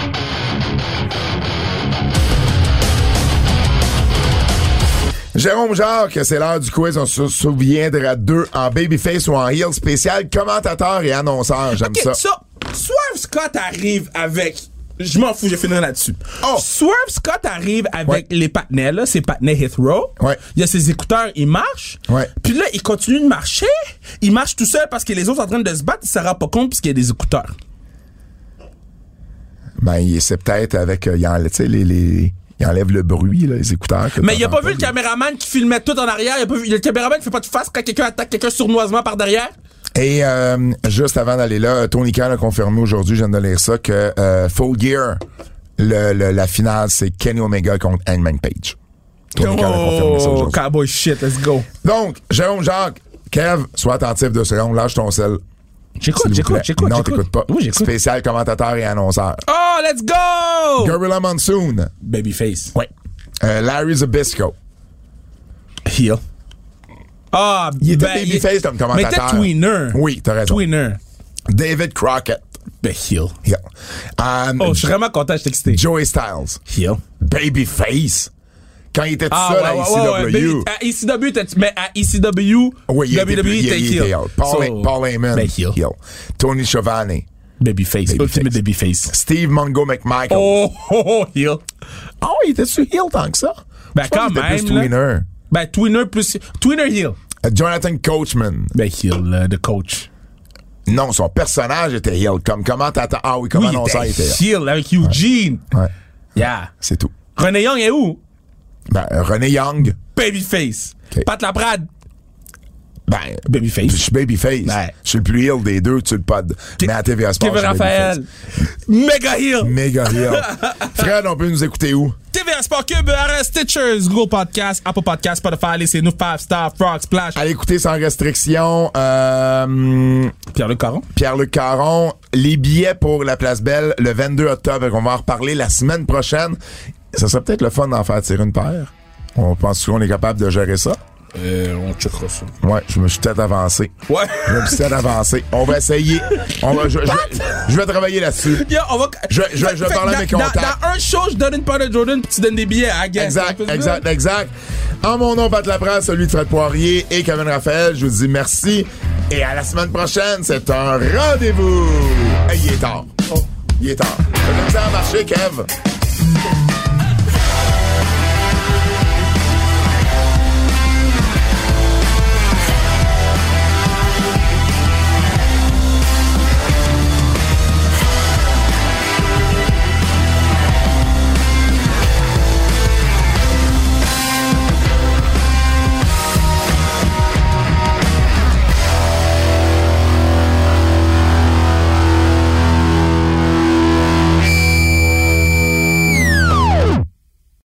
Jérôme Jacques, c'est l'heure du quiz. On se souviendra d'eux en babyface ou en heel spécial. Commentateur et annonceur, j'aime okay, ça. ça. Swerve Scott arrive avec... Je m'en fous, je finirai là-dessus. Oh. Swerve Scott arrive avec ouais. les partenaires, là, ses partenaires Hit Row. Ouais. Il y a ses écouteurs, il marche. Ouais. Puis là, il continue de marcher. Il marche tout seul parce que les autres sont en train de se battre. Il ne se rend pas compte parce qu'il y a des écouteurs. Ben, c'est peut-être avec... Euh, il enlève, tu sais, les... les... Il enlève le bruit, là, les écouteurs. Mais il a pas vu le caméraman qui filmait tout en arrière. Il a pas vu, le caméraman qui fait pas de face quand quelqu'un attaque quelqu'un sournoisement par derrière. Et euh, juste avant d'aller là, Tony Khan a confirmé aujourd'hui, je viens de lire ça, que euh, Full Gear, le, le, la finale, c'est Kenny Omega contre Hangman Page. Tony oh, Khan a confirmé ça aujourd'hui. Cowboy shit, let's go. Donc, Jérôme Jacques, Kev, sois attentif deux secondes, lâche ton sel. J'écoute, j'écoute, j'écoute. Non, j'écoute. t'écoutes pas. Oui, j'écoute. Spécial commentateur et annonceur. Oh, let's go! Gorilla Monsoon. Babyface. Oui. Euh, Larry Zbyszko. Heel. Ah, il était ben, babyface comme commentateur. Mais t'es tweener. Oui, t'as raison. Tweener. David Crockett. Ben, heel. Heel. Um, oh, je suis vraiment content, je t'ai excité. Joey Styles. Heel. Babyface. Quand il était tout ah, seul ouais, à ouais, E C W. Ouais, ouais. À E C W, mais à E C W, oui, il W W E, était heel. heel. Paul, so, Paul Heyman. Ben, heel. heel. Tony Schiavone. Babyface. Baby Ultimate face. babyface. Steve Mongo McMichael. Oh, oh, oh, heel. Oh, il était-tu heel tant que ça? Ben, je quand même. Plus tweener. Ben, tweener plus. Tweener heel. Uh, Jonathan Coachman. Ben, heel, uh, the coach. Non, son personnage était heel. Comme commentateur. Ah oui, comme oui, annonceur, il était heel. heel avec Eugene. Ouais. ouais. Yeah. C'est tout. René Young est où? Ben, René Young. Babyface. Okay. Pat Laprade. Ben, Babyface. Je suis Babyface. Ouais. Je suis le plus heel des deux, tu le pod. K- Mais à T V A Sport, Kevin Raphaël. Méga heel. Méga heel. Fred, on peut nous écouter où? T V A Sport Cube, R S Stitchers, Google Podcast, Apple Podcast, Spotify, laissez-nous five Star, Frog Splash. Allez écouter sans restriction. Euh, Pierre-Luc Caron. Pierre-Luc Caron. Les billets pour la Place Belle le vingt-deux octobre. On va en reparler la semaine prochaine. Ça serait peut-être le fun d'en faire tirer une paire. On pense qu'on est capable de gérer ça. Euh, on checkera ça. Ouais, je me suis peut-être avancé. Ouais. Je me suis peut-être avancé. On va essayer. On va, je, je, je, je vais travailler là-dessus. Yeah, on va... Je, je, je vais parler à mes contacts. Dans, dans un show, je donne une paire de Jordan puis tu donnes des billets à Guess. Exact, exact, exact. En mon nom, Pat Laprade, celui de Fred Poirier et Kevin Raphaël, je vous dis merci. Et à la semaine prochaine, c'est un rendez-vous. Hey, il est tard. Il est tard. Ça va marcher, Kev.